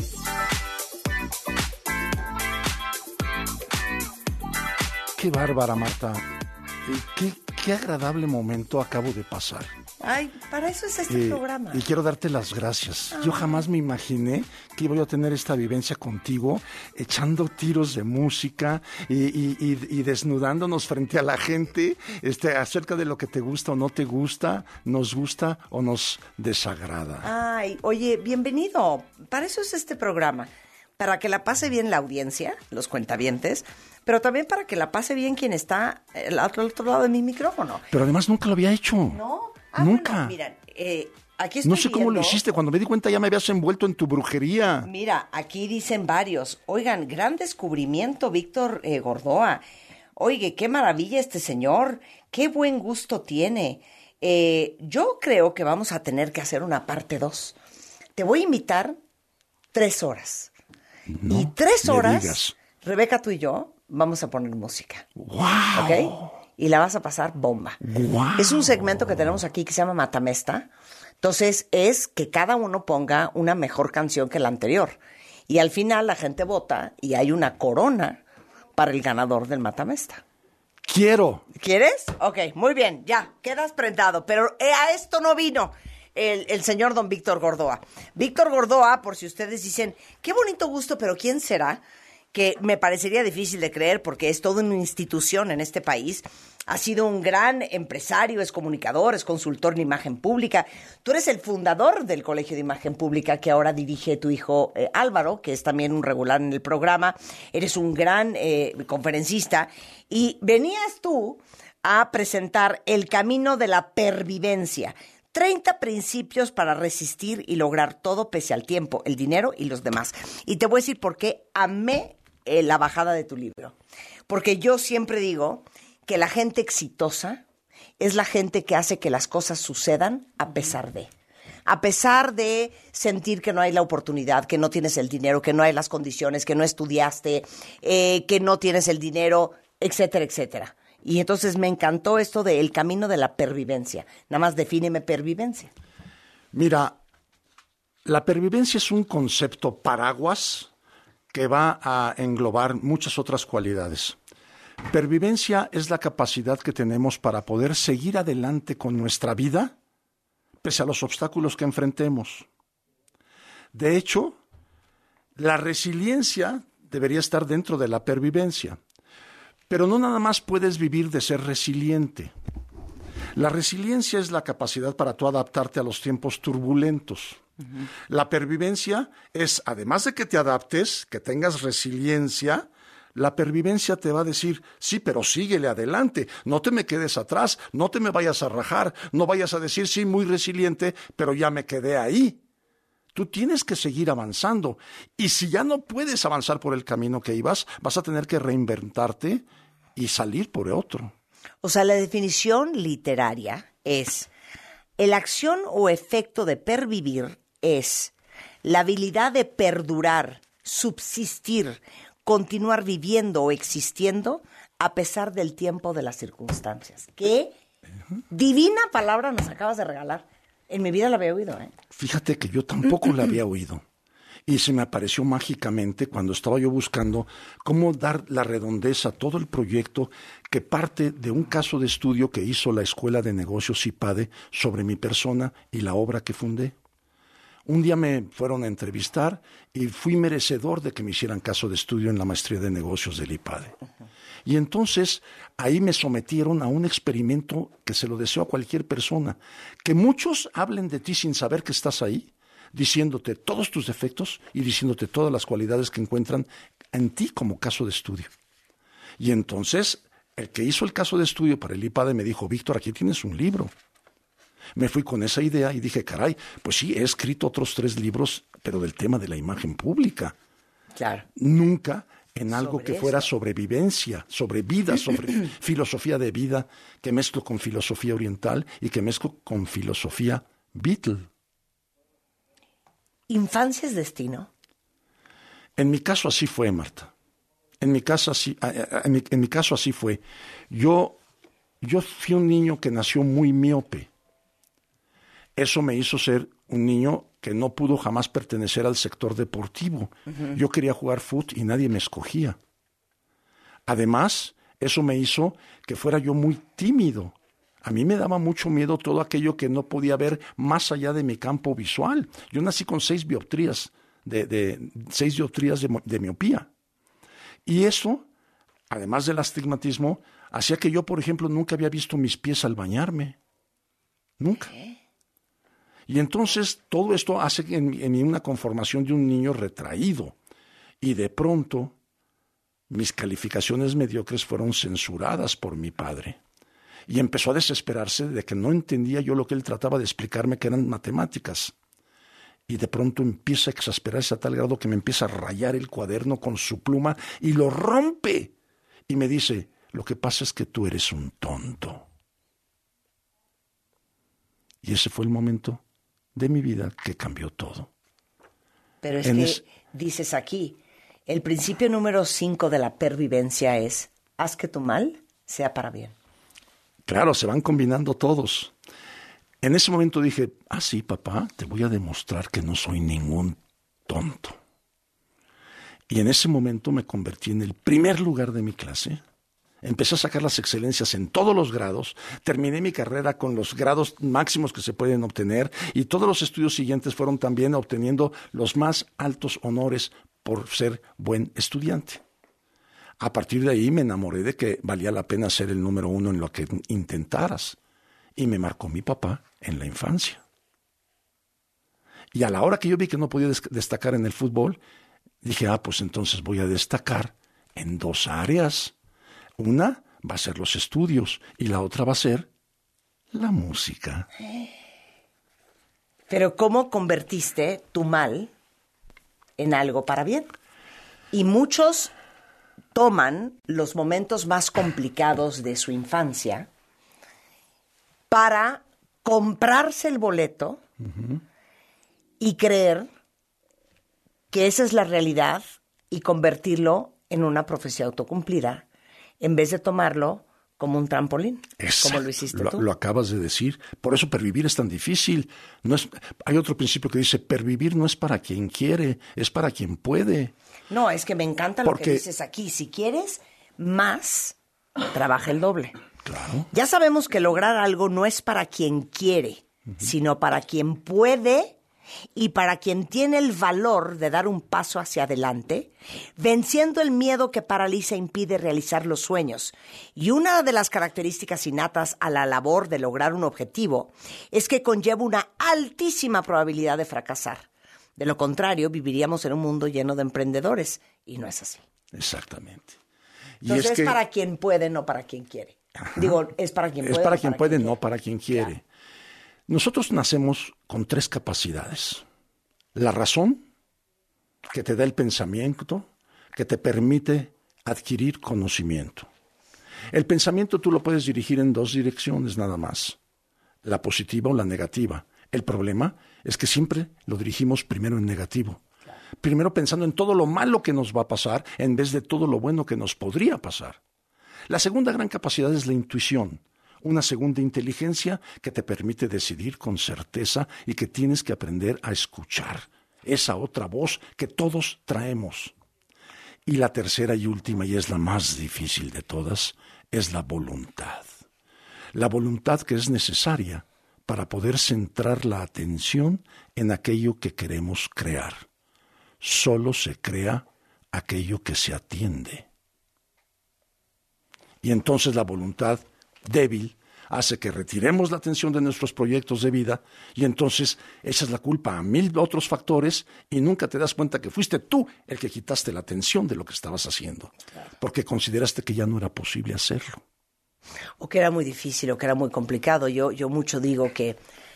S6: Qué bárbara, Marta. Qué, qué agradable momento acabo de pasar.
S4: Ay, para eso es este
S6: Eh,
S4: programa.
S6: Y quiero darte las gracias. Yo jamás me imaginé que iba a tener esta vivencia contigo, echando tiros de música y, y- y- y desnudándonos frente a la gente este, acerca de lo que te gusta o no te gusta, nos gusta o nos desagrada.
S4: Ay, oye, bienvenido. Para eso es este programa. Para que la pase bien la audiencia, los cuentavientes, pero también para que la pase bien quien está al otro, al otro lado de mi micrófono.
S6: Pero además nunca lo había hecho.
S4: ¿No? Ah,
S6: Nunca.
S4: bueno, miren, eh, aquí estoy
S6: No sé cómo lo
S4: viendo-
S6: hiciste. Cuando me di cuenta ya me habías envuelto en tu brujería.
S4: Mira, aquí dicen varios. Oigan, gran descubrimiento, Víctor eh, Gordoa. Oye, qué maravilla este señor. Qué buen gusto tiene. Eh, yo creo que vamos a tener que hacer una parte dos. Te voy a invitar tres horas.
S6: No
S4: y tres
S6: me
S4: horas,
S6: digas.
S4: Rebeca, tú y yo, vamos a poner música.
S6: ¡Wow!
S4: ¿Ok? Y la vas a pasar bomba.
S6: ¡Guau!
S4: Es un segmento que tenemos aquí que se llama Matamesta. Entonces es que cada uno ponga una mejor canción que la anterior. Y al final la gente vota y hay una corona para el ganador del Matamesta.
S6: Quiero.
S4: ¿Quieres? Ok, muy bien, ya, quedas prendado. Pero eh, a esto no vino el, el señor don Víctor Gordoa. Víctor Gordoa, por si ustedes dicen, qué bonito gusto, pero ¿quién será? Que me parecería difícil de creer porque es toda una institución en este país. Ha sido un gran empresario, es comunicador, es consultor de imagen pública. Tú eres el fundador del Colegio de Imagen Pública que ahora dirige tu hijo eh, Álvaro, que es también un regular en el programa. Eres un gran eh, conferencista y venías tú a presentar El Camino de la Pervivencia. treinta principios para resistir y lograr todo pese al tiempo, el dinero y los demás. Y te voy a decir por qué amé eh, la bajada de tu libro. Porque yo siempre digo que la gente exitosa es la gente que hace que las cosas sucedan a pesar de. A pesar de sentir que no hay la oportunidad, que no tienes el dinero, que no hay las condiciones, que no estudiaste, eh, que no tienes el dinero, etcétera, etcétera. Y entonces me encantó esto de el camino de la pervivencia. Nada más defíneme pervivencia.
S6: Mira, la pervivencia es un concepto paraguas que va a englobar muchas otras cualidades. Pervivencia es la capacidad que tenemos para poder seguir adelante con nuestra vida pese a los obstáculos que enfrentemos. De hecho, la resiliencia debería estar dentro de la pervivencia. Pero no nada más puedes vivir de ser resiliente. La resiliencia es la capacidad para tú adaptarte a los tiempos turbulentos. Uh-huh. La pervivencia es, además de que te adaptes, que tengas resiliencia, la pervivencia te va a decir, sí, pero síguele adelante, no te me quedes atrás, no te me vayas a rajar, no vayas a decir, sí, muy resiliente, pero ya me quedé ahí. Tú tienes que seguir avanzando. Y si ya no puedes avanzar por el camino que ibas, vas a tener que reinventarte y salir por otro.
S4: O sea, la definición literaria es, la acción o efecto de pervivir es la habilidad de perdurar, subsistir, continuar viviendo o existiendo a pesar del tiempo de las circunstancias. ¡Qué uh-huh. divina palabra nos acabas de regalar! En mi vida la había oído, ¿eh?
S6: Fíjate que yo tampoco la había oído. Y se me apareció mágicamente cuando estaba yo buscando cómo dar la redondez a todo el proyecto que parte de un caso de estudio que hizo la Escuela de Negocios IPADE sobre mi persona y la obra que fundé. Un día me fueron a entrevistar y fui merecedor de que me hicieran caso de estudio en la maestría de negocios del IPADE. Uh-huh. Y entonces ahí me sometieron a un experimento que se lo deseo a cualquier persona. Que muchos hablen de ti sin saber que estás ahí, diciéndote todos tus defectos y diciéndote todas las cualidades que encuentran en ti como caso de estudio. Y entonces el que hizo el caso de estudio para el IPADE me dijo, Víctor, aquí tienes un libro. Me fui con esa idea y dije, caray, pues sí, he escrito otros tres libros, pero del tema de la imagen pública.
S4: Claro.
S6: Nunca en algo
S4: sobre
S6: que
S4: eso.
S6: fuera sobrevivencia, sobre vida, sobre filosofía de vida, que mezclo con filosofía oriental y que mezclo con filosofía Beatle.
S4: ¿Infancia es destino?
S6: En mi caso así fue, Marta. En mi caso así, en mi, en mi caso así fue. Yo, yo fui un niño que nació muy miope. Eso me hizo ser un niño que no pudo jamás pertenecer al sector deportivo. Uh-huh. Yo quería jugar fútbol y nadie me escogía. Además, eso me hizo que fuera yo muy tímido. A mí me daba mucho miedo todo aquello que no podía ver más allá de mi campo visual. Yo nací con seis dioptrías de, de, seis dioptrías de, de miopía. Y eso, además del astigmatismo, hacía que yo, por ejemplo, nunca había visto mis pies al bañarme. Nunca. ¿Qué? Y entonces todo esto hace en, en mí una conformación de un niño retraído. Y de pronto mis calificaciones mediocres fueron censuradas por mi padre. Y empezó a desesperarse de que no entendía yo lo que él trataba de explicarme, que eran matemáticas. Y de pronto empieza a exasperarse a tal grado que me empieza a rayar el cuaderno con su pluma y lo rompe. Y me dice, lo que pasa es que tú eres un tonto. Y ese fue el momento de mi vida que cambió todo.
S4: Pero es
S6: en
S4: que
S6: es...
S4: dices aquí, el principio número cinco de la pervivencia es, haz que tu mal sea para bien.
S6: Claro, se van combinando todos. En ese momento dije, ah, sí, papá, te voy a demostrar que no soy ningún tonto. Y en ese momento me convertí en el primer lugar de mi clase. Empecé a sacar las excelencias en todos los grados, terminé mi carrera con los grados máximos que se pueden obtener y todos los estudios siguientes fueron también obteniendo los más altos honores por ser buen estudiante. A partir de ahí me enamoré de que valía la pena ser el número uno en lo que intentaras y me marcó mi papá en la infancia. Y a la hora que yo vi que no podía des- destacar en el fútbol, dije, ah, pues entonces voy a destacar en dos áreas. Una va a ser los estudios y la otra va a ser la música.
S4: Pero ¿cómo convertiste tu mal en algo para bien? Y muchos toman los momentos más complicados de su infancia para comprarse el boleto uh-huh. y creer que esa es la realidad y convertirlo en una profecía autocumplida en vez de tomarlo como un trampolín, Exacto. como lo hiciste
S6: lo,
S4: tú.
S6: Lo acabas de decir. Por eso pervivir es tan difícil. No es, hay otro principio que dice, pervivir no es para quien quiere, es para quien puede.
S4: No, es que me encanta Porque... lo que dices aquí. Si quieres más, trabaja el doble.
S6: Claro.
S4: Ya sabemos que lograr algo no es para quien quiere, uh-huh. sino para quien puede y para quien tiene el valor de dar un paso hacia adelante, venciendo el miedo que paraliza e impide realizar los sueños. Y una de las características innatas a la labor de lograr un objetivo es que conlleva una altísima probabilidad de fracasar. De lo contrario, viviríamos en un mundo lleno de emprendedores, y no es así.
S6: Exactamente. Y
S4: Entonces
S6: es,
S4: es
S6: que...
S4: para quien puede, no para quien quiere. Ajá. Digo, es para quien
S6: es
S4: puede.
S6: Es para
S4: no
S6: quien
S4: para
S6: puede,
S4: quien
S6: no
S4: quiere.
S6: para quien quiere. Claro. Nosotros nacemos con tres capacidades. La razón, que te da el pensamiento, que te permite adquirir conocimiento. El pensamiento tú lo puedes dirigir en dos direcciones nada más, la positiva o la negativa. El problema es que siempre lo dirigimos primero en negativo. Claro. Primero pensando en todo lo malo que nos va a pasar en vez de todo lo bueno que nos podría pasar. La segunda gran capacidad es la intuición. Una segunda inteligencia que te permite decidir con certeza y que tienes que aprender a escuchar esa otra voz que todos traemos. Y la tercera y última, y es la más difícil de todas, es la voluntad. La voluntad que es necesaria para poder centrar la atención en aquello que queremos crear. Solo se crea aquello que se atiende. Y entonces la voluntad débil hace que retiremos la atención de nuestros proyectos de vida y entonces echas la culpa a mil otros factores y nunca te das cuenta que fuiste tú el que quitaste la atención de lo que estabas haciendo, claro. porque consideraste que ya no era posible hacerlo.
S4: O que era muy difícil, o que era muy complicado. Yo, yo mucho digo que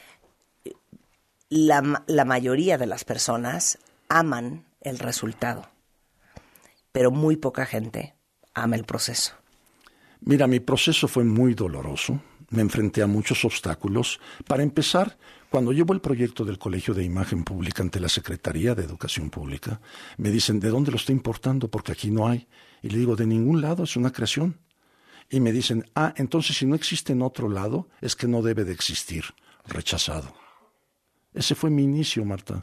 S4: la, la mayoría de las personas aman el resultado, pero muy poca gente ama el proceso.
S6: Mira, mi proceso fue muy doloroso. Me enfrenté a muchos obstáculos. Para empezar, cuando llevo el proyecto del Colegio de Imagen Pública ante la Secretaría de Educación Pública, me dicen, ¿de dónde lo está importando? Porque aquí no hay. Y le digo, de ningún lado, es una creación. Y me dicen, ah, entonces si no existe en otro lado, es que no debe de existir. Rechazado. Ese fue mi inicio, Marta.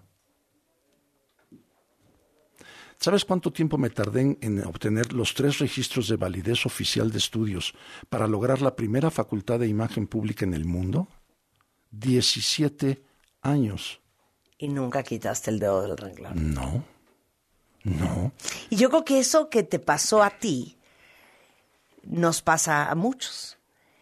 S6: ¿Sabes cuánto tiempo me tardé en, en obtener los tres registros de validez oficial de estudios para lograr la primera facultad de imagen pública en el mundo? diecisiete años.
S4: ¿Y nunca quitaste el dedo del renglón?
S6: No, no.
S4: Y yo creo que eso que te pasó a ti nos pasa a muchos.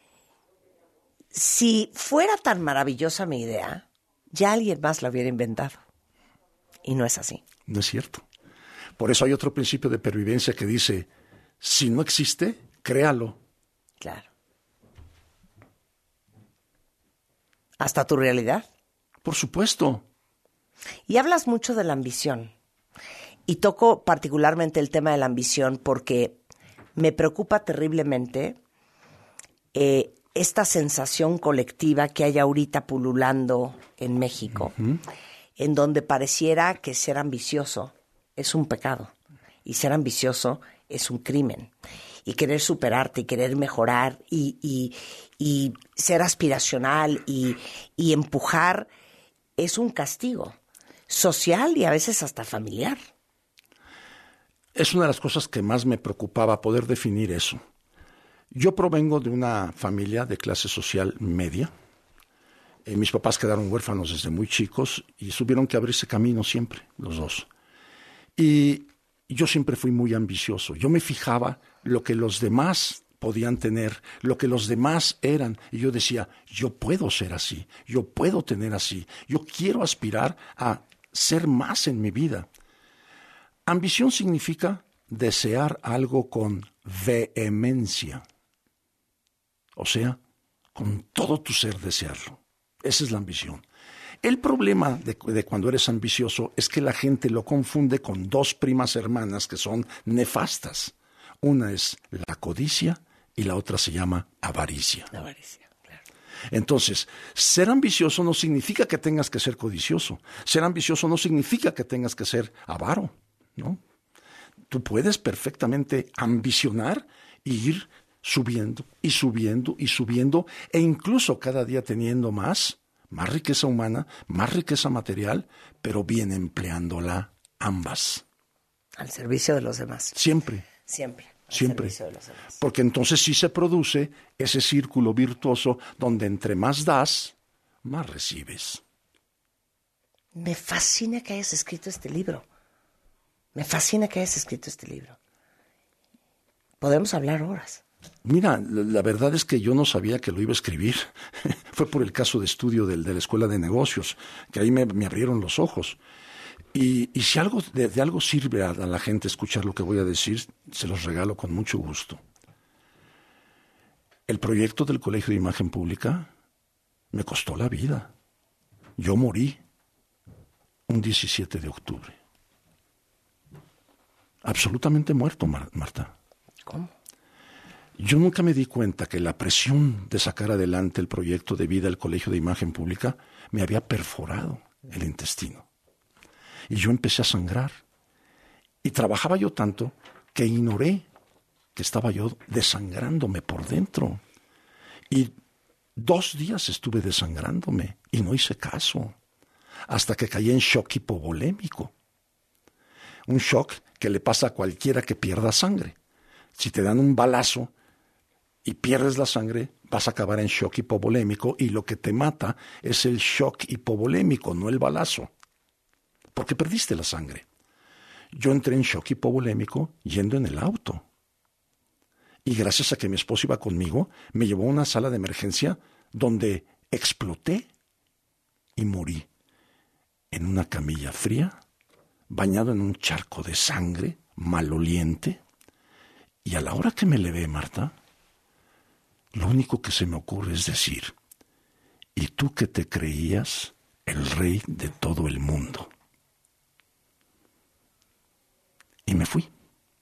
S4: Si fuera tan maravillosa mi idea, ya alguien más la hubiera inventado. Y no es así.
S6: No es cierto. Por eso hay otro principio de pervivencia que dice, si no existe, créalo.
S4: Claro. ¿Hasta tu realidad?
S6: Por supuesto.
S4: Y hablas mucho de la ambición. Y toco particularmente el tema de la ambición porque me preocupa terriblemente eh, esta sensación colectiva que hay ahorita pululando en México, uh-huh. en donde pareciera que ser ambicioso es un pecado y ser ambicioso es un crimen y querer superarte y querer mejorar y, y, y ser aspiracional y, y empujar es un castigo social y a veces hasta familiar.
S6: Es una de las cosas que más me preocupaba poder definir eso. Yo provengo de una familia de clase social media. Eh, mis papás quedaron huérfanos desde muy chicos y tuvieron que abrirse camino siempre, los dos. Y yo siempre fui muy ambicioso. Yo me fijaba lo que los demás podían tener, lo que los demás eran. Y yo decía, yo puedo ser así, yo puedo tener así, yo quiero aspirar a ser más en mi vida. Ambición significa desear algo con vehemencia. O sea, con todo tu ser desearlo. Esa es la ambición. El problema de, de cuando eres ambicioso es que la gente lo confunde con dos primas hermanas que son nefastas. Una es la codicia y la otra se llama avaricia.
S4: Avaricia, claro.
S6: Entonces, ser ambicioso no significa que tengas que ser codicioso. Ser ambicioso no significa que tengas que ser avaro, ¿no? Tú puedes perfectamente ambicionar e ir subiendo y subiendo y subiendo e incluso cada día teniendo más, más riqueza humana, más riqueza material, pero bien empleándola ambas.
S4: Al servicio de los demás.
S6: Siempre.
S4: Siempre. Al
S6: Siempre.
S4: servicio de los demás.
S6: Porque entonces sí se produce ese círculo virtuoso donde entre más das, más recibes.
S4: Me fascina que hayas escrito este libro. Me fascina que hayas escrito este libro. Podemos hablar horas.
S6: Mira, la verdad es que yo no sabía que lo iba a escribir. Fue por el caso de estudio del, de la Escuela de Negocios, que ahí me, me abrieron los ojos. Y, y si algo de, de algo sirve a, a la gente escuchar lo que voy a decir, se los regalo con mucho gusto. El proyecto del Colegio de Imagen Pública me costó la vida. Yo morí un diecisiete de octubre. Absolutamente muerto, Mar- Marta.
S4: ¿Cómo?
S6: Yo nunca me di cuenta que la presión de sacar adelante el proyecto de vida del Colegio de Imagen Pública me había perforado el intestino. Y yo empecé a sangrar. Y trabajaba yo tanto que ignoré que estaba yo desangrándome por dentro. Y dos días estuve desangrándome y no hice caso. Hasta que caí en shock hipovolémico. Un shock que le pasa a cualquiera que pierda sangre. Si te dan un balazo y pierdes la sangre, vas a acabar en shock hipovolémico y lo que te mata es el shock hipovolémico, no el balazo. Porque perdiste la sangre. Yo entré en shock hipovolémico yendo en el auto. Y gracias a que mi esposo iba conmigo, me llevó a una sala de emergencia donde exploté y morí en una camilla fría, bañado en un charco de sangre, maloliente. Y a la hora que me levé, Marta, lo único que se me ocurre es decir, ¿y tú que te creías el rey de todo el mundo? Y me fui.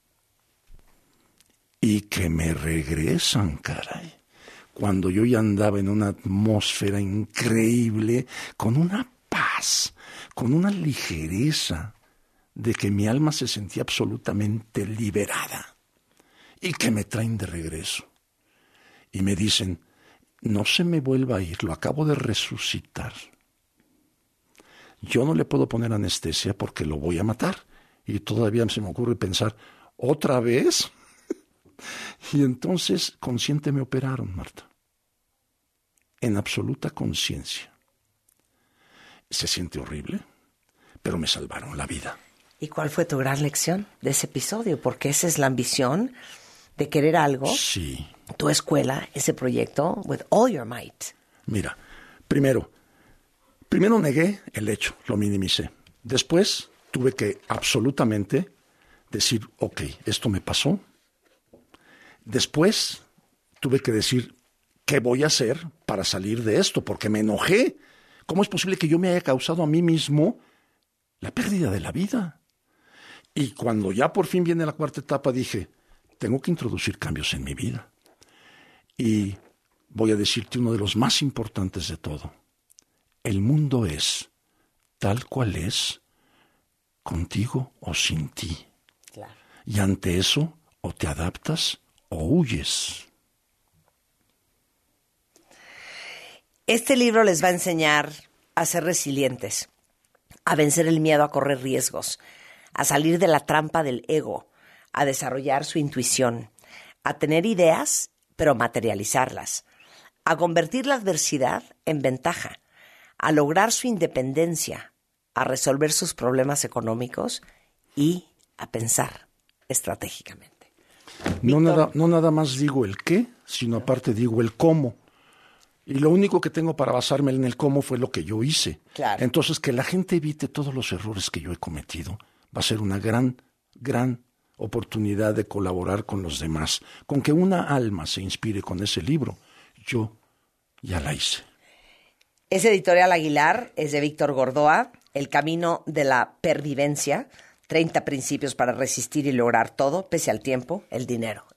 S6: Y que me regresan, caray. Cuando yo ya andaba en una atmósfera increíble, con una paz, con una ligereza, de que mi alma se sentía absolutamente liberada. Y que me traen de regreso. Y me dicen, no se me vuelva a ir, lo acabo de resucitar. Yo no le puedo poner anestesia porque lo voy a matar. Y todavía se me ocurre pensar, ¿otra vez? Y entonces, consciente me operaron, Marta. En absoluta conciencia. Se siente horrible, pero me salvaron la vida.
S4: ¿Y cuál fue tu gran lección de ese episodio? Porque esa es la ambición de querer algo.
S6: Sí.
S4: Tu escuela, ese proyecto, with all your might.
S6: Mira, primero, primero negué el hecho, lo minimicé. Después tuve que absolutamente decir, ok, esto me pasó. Después tuve que decir, ¿qué voy a hacer para salir de esto? Porque me enojé. ¿Cómo es posible que yo me haya causado a mí mismo la pérdida de la vida? Y cuando ya por fin viene la cuarta etapa, dije, tengo que introducir cambios en mi vida. Y voy a decirte uno de los más importantes de todo. El mundo es tal cual es, contigo o sin ti.
S4: Claro.
S6: Y ante eso, o te adaptas o huyes.
S4: Este libro les va a enseñar a ser resilientes, a vencer el miedo a correr riesgos, a salir de la trampa del ego, a desarrollar su intuición, a tener ideas, pero materializarlas, a convertir la adversidad en ventaja, a lograr su independencia, a resolver sus problemas económicos y a pensar estratégicamente.
S6: No nada, no nada más digo el qué, sino aparte digo el cómo. Y lo único que tengo para basarme en el cómo fue lo que yo hice.
S4: Claro.
S6: Entonces, que la gente evite todos los errores que yo he cometido va a ser una gran, gran oportunidad de colaborar con los demás. Con que una alma se inspire con ese libro, yo ya la hice.
S4: Es editorial Aguilar, es de Víctor Gordoa, El camino de la pervivencia, treinta principios para resistir y lograr todo, pese al tiempo, el dinero